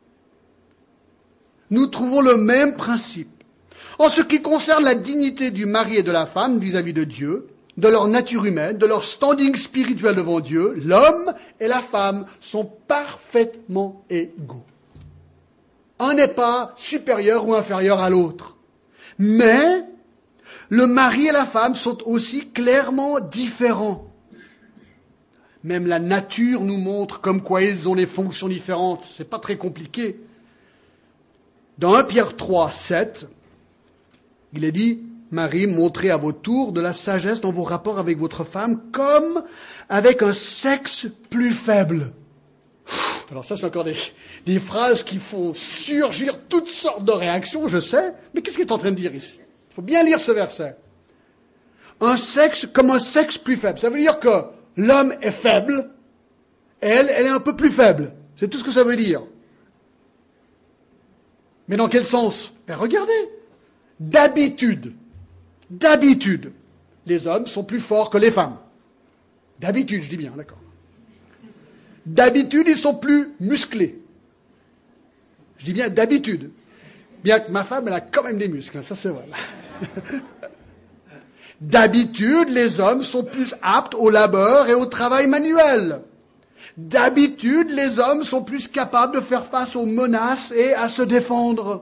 A: Nous trouvons le même principe. En ce qui concerne la dignité du mari et de la femme vis-à-vis de Dieu, de leur nature humaine, de leur standing spirituel devant Dieu, l'homme et la femme sont parfaitement égaux. Un n'est pas supérieur ou inférieur à l'autre. Mais le mari et la femme sont aussi clairement différents. Même la nature nous montre comme quoi ils ont des fonctions différentes. C'est pas très compliqué. Dans 1 Pierre 3, 7, il est dit, Marie, montrez à votre tour de la sagesse dans vos rapports avec votre femme, comme avec un sexe plus faible. Alors ça, c'est encore des phrases qui font surgir toutes sortes de réactions, je sais. Mais qu'est-ce qu'il est en train de dire ici? Il faut bien lire ce verset. Un sexe comme un sexe plus faible. Ça veut dire que l'homme est faible, elle est un peu plus faible. C'est tout ce que ça veut dire. Mais dans quel sens? Ben regardez. D'habitude, les hommes sont plus forts que les femmes. D'habitude, je dis bien, d'accord. D'habitude, ils sont plus musclés. Je dis bien d'habitude. Bien que ma femme, elle a quand même des muscles, ça c'est vrai. D'habitude, les hommes sont plus aptes au labeur et au travail manuel. D'habitude, les hommes sont plus capables de faire face aux menaces et à se défendre.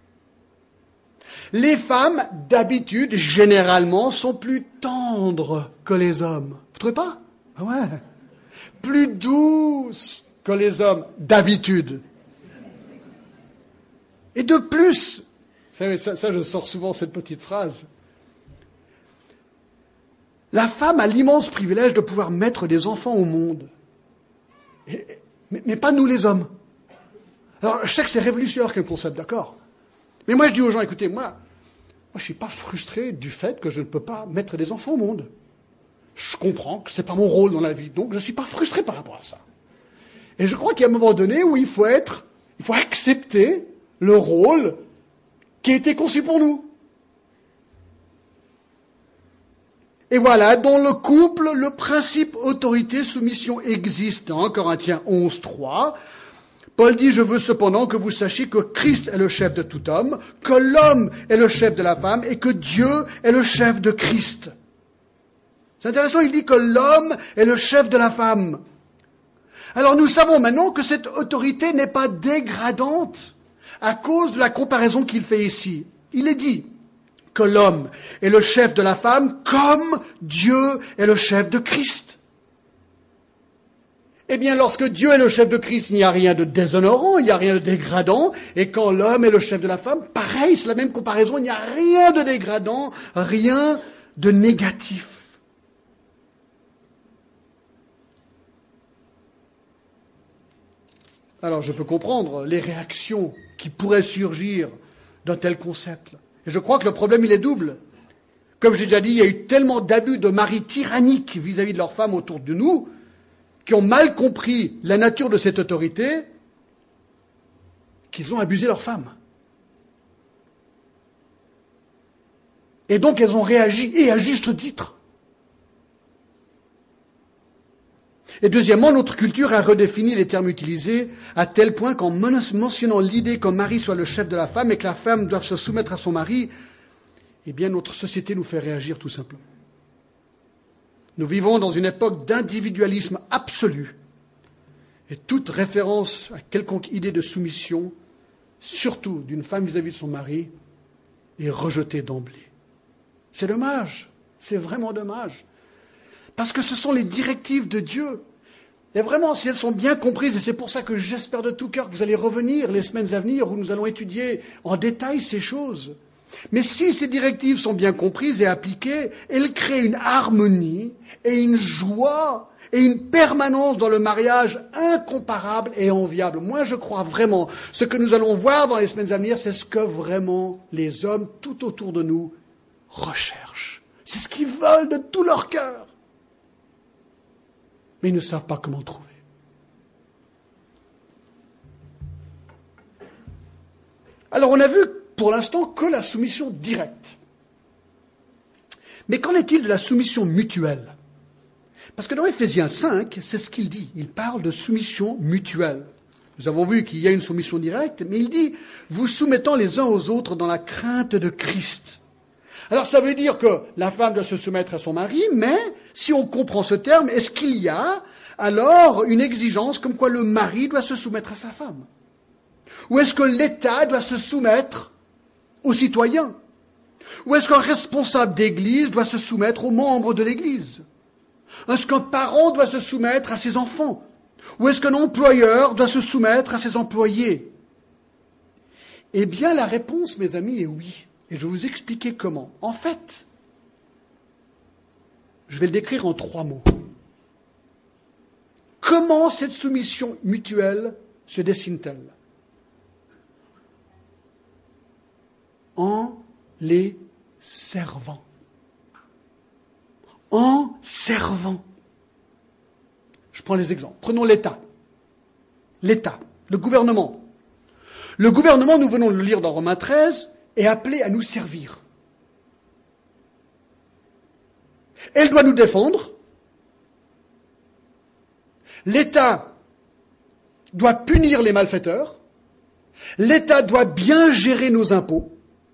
A: Les femmes, d'habitude, généralement, sont plus tendres que les hommes. Vous trouvez pas? Ah ouais. Plus douces que les hommes, d'habitude. Et de plus, vous savez, ça je sors souvent cette petite phrase, la femme a l'immense privilège de pouvoir mettre des enfants au monde. Mais pas nous les hommes. Alors, je sais que c'est révolutionnaire comme concept, d'accord? Mais moi, je dis aux gens, écoutez, moi je ne suis pas frustré du fait que je ne peux pas mettre des enfants au monde. Je comprends que ce n'est pas mon rôle dans la vie, donc je ne suis pas frustré par rapport à ça. Et je crois qu'il y a un moment donné où il faut accepter le rôle qui a été conçu pour nous. Et voilà, dans le couple, le principe autorité-soumission existe. Dans Corinthiens 11, 3, Paul dit, je veux cependant que vous sachiez que Christ est le chef de tout homme, que l'homme est le chef de la femme et que Dieu est le chef de Christ. C'est intéressant, il dit que l'homme est le chef de la femme. Alors nous savons maintenant que cette autorité n'est pas dégradante à cause de la comparaison qu'il fait ici. Il est dit que l'homme est le chef de la femme comme Dieu est le chef de Christ. Eh bien, lorsque Dieu est le chef de Christ, il n'y a rien de déshonorant, il n'y a rien de dégradant. Et quand l'homme est le chef de la femme, pareil, c'est la même comparaison, il n'y a rien de dégradant, rien de négatif. Alors, je peux comprendre les réactions qui pourraient surgir d'un tel concept. Et je crois que le problème, il est double. Comme je l'ai déjà dit, il y a eu tellement d'abus de maris tyranniques vis-à-vis de leurs femmes autour de nous, qui ont mal compris la nature de cette autorité, qu'ils ont abusé leurs femmes. Et donc, elles ont réagi, et à juste titre. Et deuxièmement, notre culture a redéfini les termes utilisés à tel point qu'en mentionnant l'idée qu'un mari soit le chef de la femme et que la femme doive se soumettre à son mari, eh bien notre société nous fait réagir tout simplement. Nous vivons dans une époque d'individualisme absolu et toute référence à quelconque idée de soumission, surtout d'une femme vis-à-vis de son mari, est rejetée d'emblée. C'est dommage, c'est vraiment dommage. Parce que ce sont les directives de Dieu. Et vraiment, si elles sont bien comprises, et c'est pour ça que j'espère de tout cœur que vous allez revenir les semaines à venir où nous allons étudier en détail ces choses. Mais si ces directives sont bien comprises et appliquées, elles créent une harmonie et une joie et une permanence dans le mariage incomparable et enviable. Moi, je crois vraiment, ce que nous allons voir dans les semaines à venir, c'est ce que vraiment les hommes tout autour de nous recherchent. C'est ce qu'ils veulent de tout leur cœur. Mais ils ne savent pas comment trouver. Alors on a vu pour l'instant que la soumission directe. Mais qu'en est-il de la soumission mutuelle? Parce que dans Éphésiens 5, c'est ce qu'il dit. Il parle de soumission mutuelle. Nous avons vu qu'il y a une soumission directe, mais il dit « vous soumettant les uns aux autres dans la crainte de Christ ». Alors ça veut dire que la femme doit se soumettre à son mari, mais si on comprend ce terme, est-ce qu'il y a alors une exigence comme quoi le mari doit se soumettre à sa femme? Ou est-ce que l'État doit se soumettre aux citoyens? Ou est-ce qu'un responsable d'église doit se soumettre aux membres de l'église? Est-ce qu'un parent doit se soumettre à ses enfants? Ou est-ce qu'un employeur doit se soumettre à ses employés? Eh bien, la réponse, mes amis, est oui. Et je vais vous expliquer comment. En fait, je vais le décrire en 3 mots. Comment cette soumission mutuelle se dessine-t-elle? En les servant. En servant. Je prends les exemples. Prenons l'État. L'État, le gouvernement. Le gouvernement, nous venons de le lire dans Romains 13, est appelé à nous servir. Elle doit nous défendre. L'État doit punir les malfaiteurs. L'État doit bien gérer nos impôts.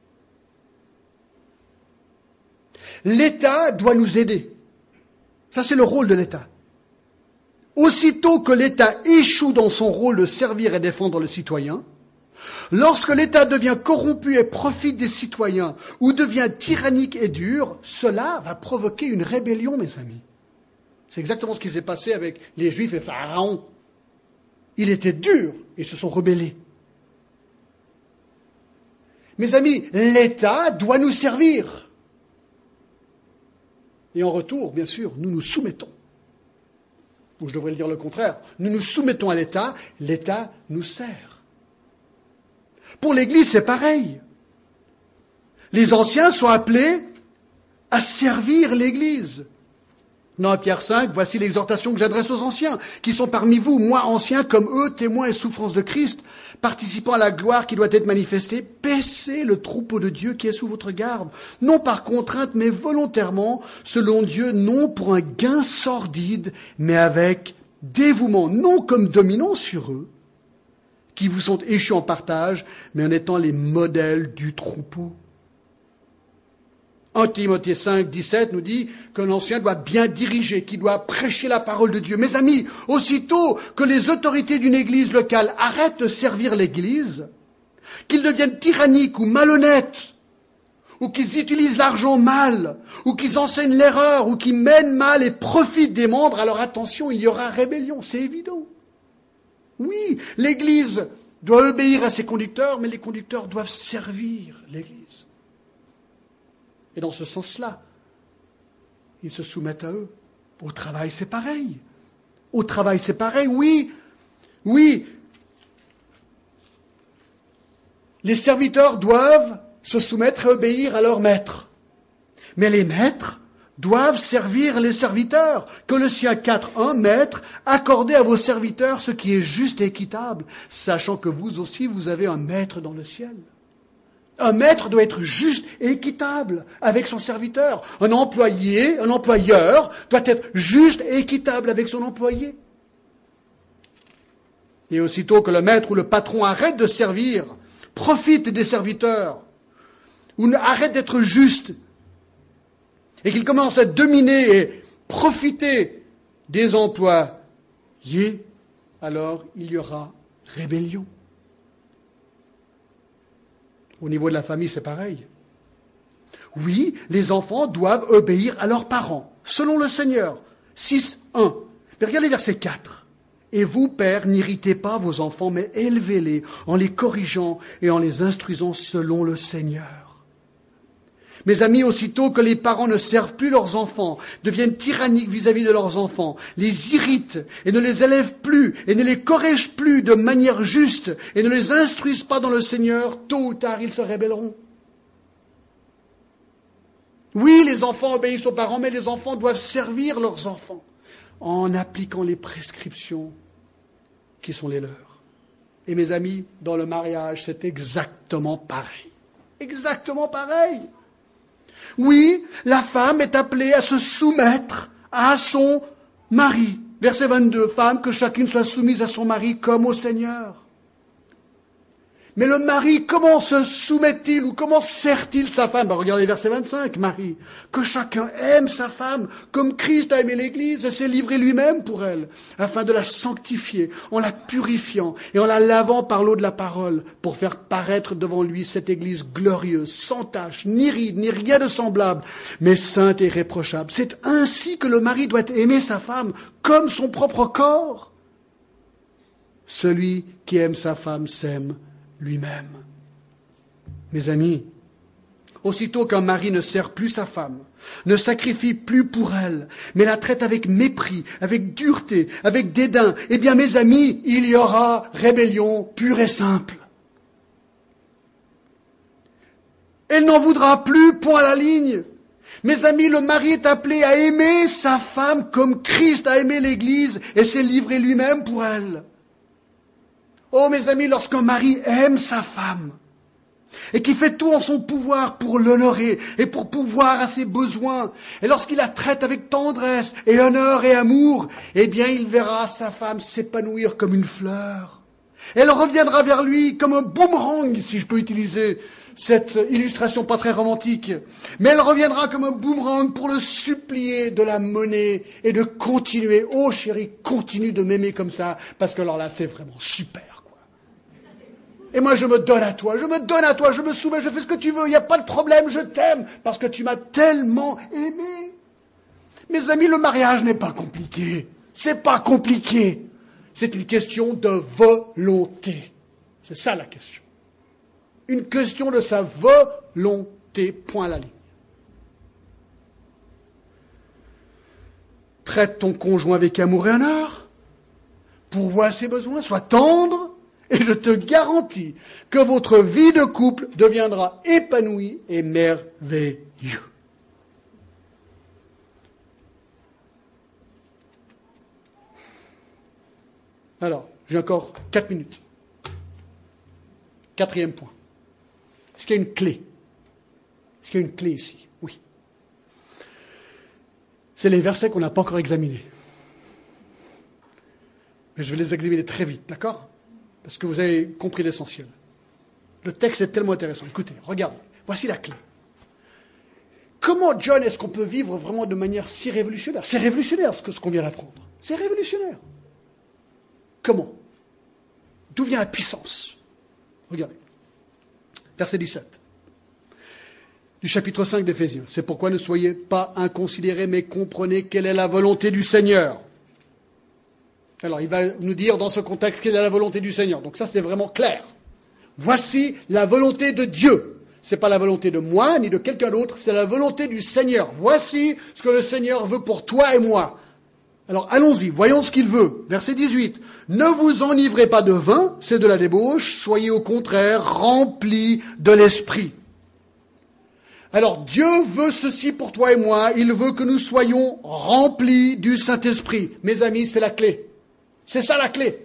A: L'État doit nous aider. Ça, c'est le rôle de l'État. Aussitôt que l'État échoue dans son rôle de servir et défendre le citoyen, lorsque l'État devient corrompu et profite des citoyens ou devient tyrannique et dur, cela va provoquer une rébellion, mes amis. C'est exactement ce qui s'est passé avec les Juifs et Pharaon. Il était dur et ils se sont rebellés. Mes amis, l'État doit nous servir. Et en retour, bien sûr, nous nous soumettons. Ou je devrais le dire le contraire. Nous nous soumettons à l'État, l'État nous sert. Pour l'Église, c'est pareil. Les anciens sont appelés à servir l'Église. Dans Pierre 5, voici l'exhortation que j'adresse aux anciens, qui sont parmi vous, moi anciens, comme eux, témoins et souffrances de Christ, participant à la gloire qui doit être manifestée, paissez le troupeau de Dieu qui est sous votre garde, non par contrainte, mais volontairement, selon Dieu, non pour un gain sordide, mais avec dévouement, non comme dominant sur eux, qui vous sont échus en partage, mais en étant les modèles du troupeau. 1 Timothée 5, 17 nous dit que l'ancien doit bien diriger, qu'il doit prêcher la parole de Dieu. Mes amis, aussitôt que les autorités d'une église locale arrêtent de servir l'église, qu'ils deviennent tyranniques ou malhonnêtes, ou qu'ils utilisent l'argent mal, ou qu'ils enseignent l'erreur, ou qu'ils mènent mal et profitent des membres, alors attention, il y aura rébellion, c'est évident. Oui, l'église doit obéir à ses conducteurs, mais les conducteurs doivent servir l'église. Et dans ce sens-là, ils se soumettent à eux. Au travail, c'est pareil. Au travail, c'est pareil, oui. Oui. Les serviteurs doivent se soumettre et obéir à leur maître. Mais les maîtres doivent servir les serviteurs. Colossiens 4:1, maître, accordez à vos serviteurs ce qui est juste et équitable, sachant que vous aussi, vous avez un maître dans le ciel. Un maître doit être juste et équitable avec son serviteur. Un employeur doit être juste et équitable avec son employé. Et aussitôt que le maître ou le patron arrête de servir, profite des serviteurs, ou arrête d'être juste, et qu'il commence à dominer et profiter des employés, alors il y aura rébellion. Au niveau de la famille, c'est pareil. Oui, les enfants doivent obéir à leurs parents, selon le Seigneur. 6:1. Mais regardez verset 4. Et vous, pères, n'irritez pas vos enfants, mais élevez-les en les corrigeant et en les instruisant selon le Seigneur. Mes amis, aussitôt que les parents ne servent plus leurs enfants, deviennent tyranniques vis-à-vis de leurs enfants, les irritent et ne les élèvent plus et ne les corrigent plus de manière juste et ne les instruisent pas dans le Seigneur, tôt ou tard ils se rébelleront. Oui, les enfants obéissent aux parents, mais les enfants doivent servir leurs enfants en appliquant les prescriptions qui sont les leurs. Et mes amis, dans le mariage, c'est exactement pareil. Exactement pareil. Oui, la femme est appelée à se soumettre à son mari. Verset 22, femme, que chacune soit soumise à son mari comme au Seigneur. Mais le mari, comment se soumet-il ou comment sert-il sa femme? Regardez verset 25, Marie. Que chacun aime sa femme comme Christ a aimé l'Église et s'est livré lui-même pour elle, afin de la sanctifier, en la purifiant et en la lavant par l'eau de la parole, pour faire paraître devant lui cette Église glorieuse, sans tache, ni ride, ni rien de semblable, mais sainte et irréprochable. C'est ainsi que le mari doit aimer sa femme comme son propre corps. Celui qui aime sa femme s'aime lui-même. Mes amis, aussitôt qu'un mari ne sert plus sa femme, ne sacrifie plus pour elle, mais la traite avec mépris, avec dureté, avec dédain, eh bien, mes amis, il y aura rébellion pure et simple. Elle n'en voudra plus, point à la ligne. Mes amis, le mari est appelé à aimer sa femme comme Christ a aimé l'Église et s'est livré lui-même pour elle. Oh, mes amis, lorsqu'un mari aime sa femme et qui fait tout en son pouvoir pour l'honorer et pour pourvoir à ses besoins, et lorsqu'il la traite avec tendresse et honneur et amour, eh bien, il verra sa femme s'épanouir comme une fleur. Elle reviendra vers lui comme un boomerang, si je peux utiliser cette illustration pas très romantique. Mais elle reviendra comme un boomerang pour le supplier de la monnaie et de continuer. Oh chérie, continue de m'aimer comme ça, parce que alors là, c'est vraiment super, quoi. Et moi, je me donne à toi, je me soumets, je fais ce que tu veux, il n'y a pas de problème, je t'aime, parce que tu m'as tellement aimé. Mes amis, le mariage n'est pas compliqué. C'est pas compliqué. C'est une question de volonté. C'est ça la question. Une question de sa volonté, point à la ligne. Traite ton conjoint avec amour et honneur, pourvois ses besoins, sois tendre, et je te garantis que votre vie de couple deviendra épanouie et merveilleuse. Alors, j'ai encore 4 minutes. 4e point. Est-ce qu'il y a une clé? Est-ce qu'il y a une clé ici? Oui. C'est les versets qu'on n'a pas encore examinés. Mais je vais les examiner très vite, d'accord? Parce que vous avez compris l'essentiel. Le texte est tellement intéressant. Écoutez, regardez. Voici la clé. Comment, John, est-ce qu'on peut vivre vraiment de manière si révolutionnaire? C'est révolutionnaire ce qu'on vient d'apprendre. C'est révolutionnaire. Comment? D'où vient la puissance? Regardez. Verset 17. Du chapitre 5 d'Éphésiens. C'est pourquoi ne soyez pas inconsidérés, mais comprenez quelle est la volonté du Seigneur. Alors, il va nous dire dans ce contexte quelle est la volonté du Seigneur. Donc ça, c'est vraiment clair. Voici la volonté de Dieu. Ce n'est pas la volonté de moi, ni de quelqu'un d'autre, c'est la volonté du Seigneur. Voici ce que le Seigneur veut pour toi et moi. Alors, allons-y, voyons ce qu'il veut. Verset 18. Ne vous enivrez pas de vin, c'est de la débauche, soyez au contraire remplis de l'esprit. Alors, Dieu veut ceci pour toi et moi, il veut que nous soyons remplis du Saint-Esprit. Mes amis, c'est la clé. C'est ça la clé.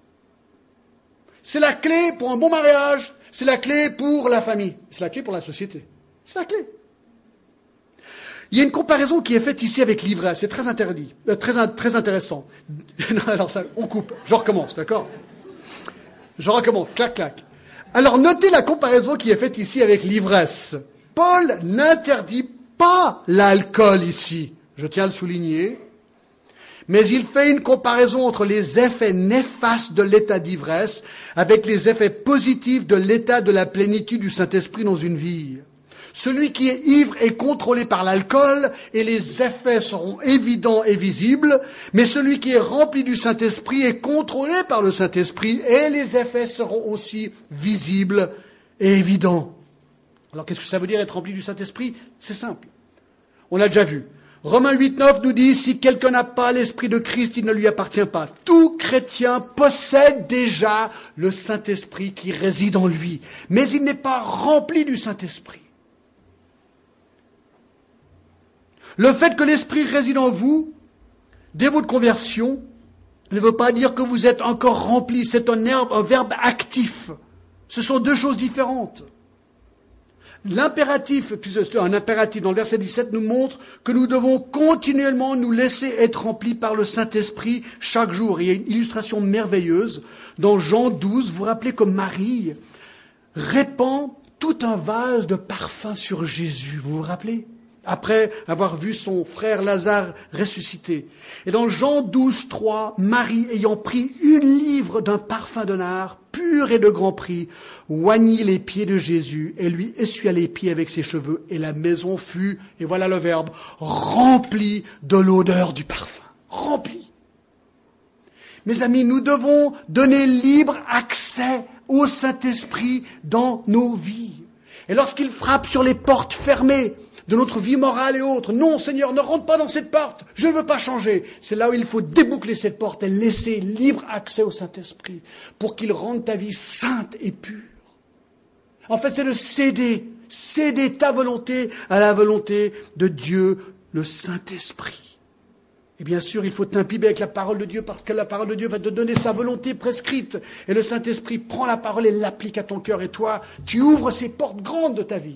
A: C'est la clé pour un bon mariage, c'est la clé pour la famille, c'est la clé pour la société. C'est la clé. Il y a une comparaison qui est faite ici avec l'ivresse, c'est très intéressant. Non, alors ça, on coupe, je recommence, d'accord? Je recommence, clac, clac. Alors notez la comparaison qui est faite ici avec l'ivresse. Paul n'interdit pas l'alcool ici, je tiens à le souligner, mais il fait une comparaison entre les effets néfastes de l'état d'ivresse avec les effets positifs de l'état de la plénitude du Saint-Esprit dans une vie. Celui qui est ivre est contrôlé par l'alcool et les effets seront évidents et visibles, mais celui qui est rempli du Saint-Esprit est contrôlé par le Saint-Esprit et les effets seront aussi visibles et évidents. Alors qu'est-ce que ça veut dire être rempli du Saint-Esprit? C'est simple. On l'a déjà vu. Romains 8,9 nous dit, si quelqu'un n'a pas l'Esprit de Christ, il ne lui appartient pas. Tout chrétien possède déjà le Saint-Esprit qui réside en lui, mais il n'est pas rempli du Saint-Esprit. Le fait que l'Esprit réside en vous, dès votre conversion, ne veut pas dire que vous êtes encore rempli. C'est un verbe actif. Ce sont deux choses différentes. L'impératif, un impératif dans le verset 17 nous montre que nous devons continuellement nous laisser être remplis par le Saint-Esprit chaque jour. Il y a une illustration merveilleuse dans Jean 12. Vous vous rappelez comme Marie répand tout un vase de parfum sur Jésus. Vous vous rappelez? Après avoir vu son frère Lazare ressusciter. Et dans Jean 12, 3, Marie, ayant pris 1 livre d'un parfum de nard, pur et de grand prix, oignit les pieds de Jésus et lui essuia les pieds avec ses cheveux. Et la maison fut, et voilà le verbe, remplie de l'odeur du parfum. Remplie. Mes amis, nous devons donner libre accès au Saint-Esprit dans nos vies. Et lorsqu'il frappe sur les portes fermées, de notre vie morale et autres. Non, Seigneur, ne rentre pas dans cette porte. Je ne veux pas changer. C'est là où il faut déboucler cette porte et laisser libre accès au Saint-Esprit pour qu'il rende ta vie sainte et pure. En fait, c'est de céder ta volonté à la volonté de Dieu, le Saint-Esprit. Et bien sûr, il faut t'imbiber avec la parole de Dieu parce que la parole de Dieu va te donner sa volonté prescrite. Et le Saint-Esprit prend la parole et l'applique à ton cœur. Et toi, tu ouvres ces portes grandes de ta vie.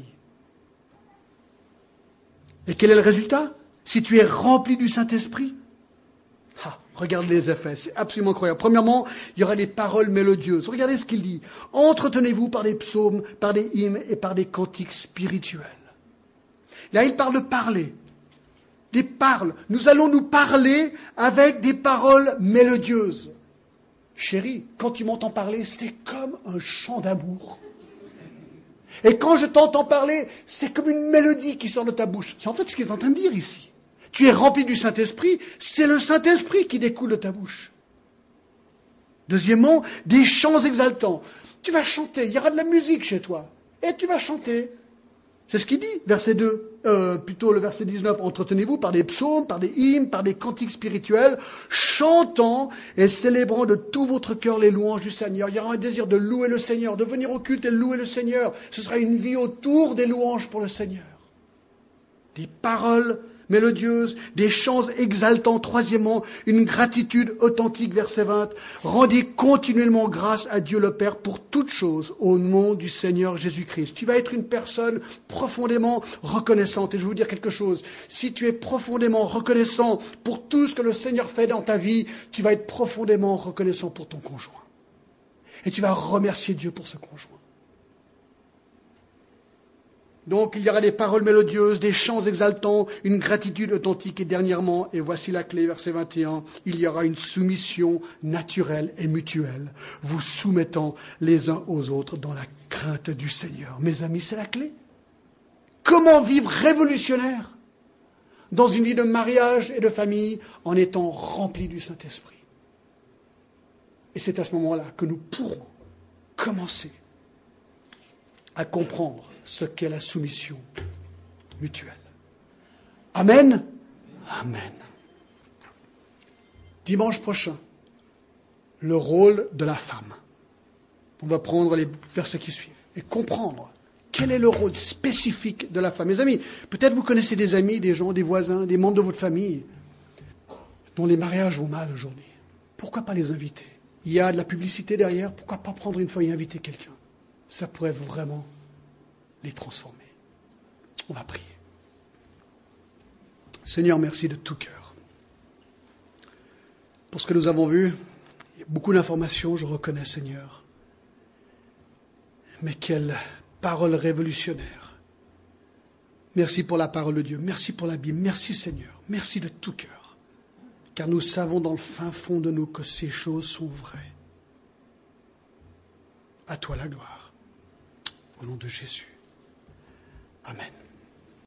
A: Et quel est le résultat? Si tu es rempli du Saint-Esprit, Regardez les effets, c'est absolument incroyable. Premièrement, il y aura des paroles mélodieuses. Regardez ce qu'il dit. Entretenez-vous par des psaumes, par des hymnes et par des cantiques spirituels. Là, il parle de parler. Des paroles. Nous allons nous parler avec des paroles mélodieuses. Chérie, quand tu m'entends parler, c'est comme un chant d'amour. Et quand je t'entends parler, c'est comme une mélodie qui sort de ta bouche. C'est en fait ce qu'il est en train de dire ici. Tu es rempli du Saint-Esprit, c'est le Saint-Esprit qui découle de ta bouche. Deuxièmement, des chants exaltants. Tu vas chanter, il y aura de la musique chez toi. Et tu vas chanter. C'est ce qu'il dit, verset 2, plutôt le verset 19. Entretenez-vous par des psaumes, par des hymnes, par des cantiques spirituels, chantant et célébrant de tout votre cœur les louanges du Seigneur. Il y aura un désir de louer le Seigneur, de venir au culte et louer le Seigneur. Ce sera une vie autour des louanges pour le Seigneur. Des paroles mélodieuses, des chants exaltants. Troisièmement, une gratitude authentique, verset 20. Rendez continuellement grâce à Dieu le Père pour toutes choses au nom du Seigneur Jésus-Christ. Tu vas être une personne profondément reconnaissante. Et je vais vous dire quelque chose. Si tu es profondément reconnaissant pour tout ce que le Seigneur fait dans ta vie, tu vas être profondément reconnaissant pour ton conjoint. Et tu vas remercier Dieu pour ce conjoint. Donc, il y aura des paroles mélodieuses, des chants exaltants, une gratitude authentique. Et dernièrement, et voici la clé, verset 21, il y aura une soumission naturelle et mutuelle, vous soumettant les uns aux autres dans la crainte du Seigneur. Mes amis, c'est la clé. Comment vivre révolutionnaire dans une vie de mariage et de famille en étant rempli du Saint-Esprit? Et c'est à ce moment-là que nous pourrons commencer à comprendre ce qu'est la soumission mutuelle. Amen. Amen. Dimanche prochain, le rôle de la femme. On va prendre les versets qui suivent et comprendre quel est le rôle spécifique de la femme. Mes amis, peut-être vous connaissez des amis, des gens, des voisins, des membres de votre famille dont les mariages vont mal aujourd'hui. Pourquoi pas les inviter? Il y a de la publicité derrière, pourquoi pas prendre une feuille et inviter quelqu'un? Ça pourrait vraiment les transformer. On va prier. Seigneur, merci de tout cœur. Pour ce que nous avons vu, il y a beaucoup d'informations, je reconnais, Seigneur. Mais quelle parole révolutionnaire. Merci pour la parole de Dieu. Merci pour la Bible. Merci, Seigneur. Merci de tout cœur. Car nous savons dans le fin fond de nous que ces choses sont vraies. À toi la gloire. Au nom de Jésus. Amen.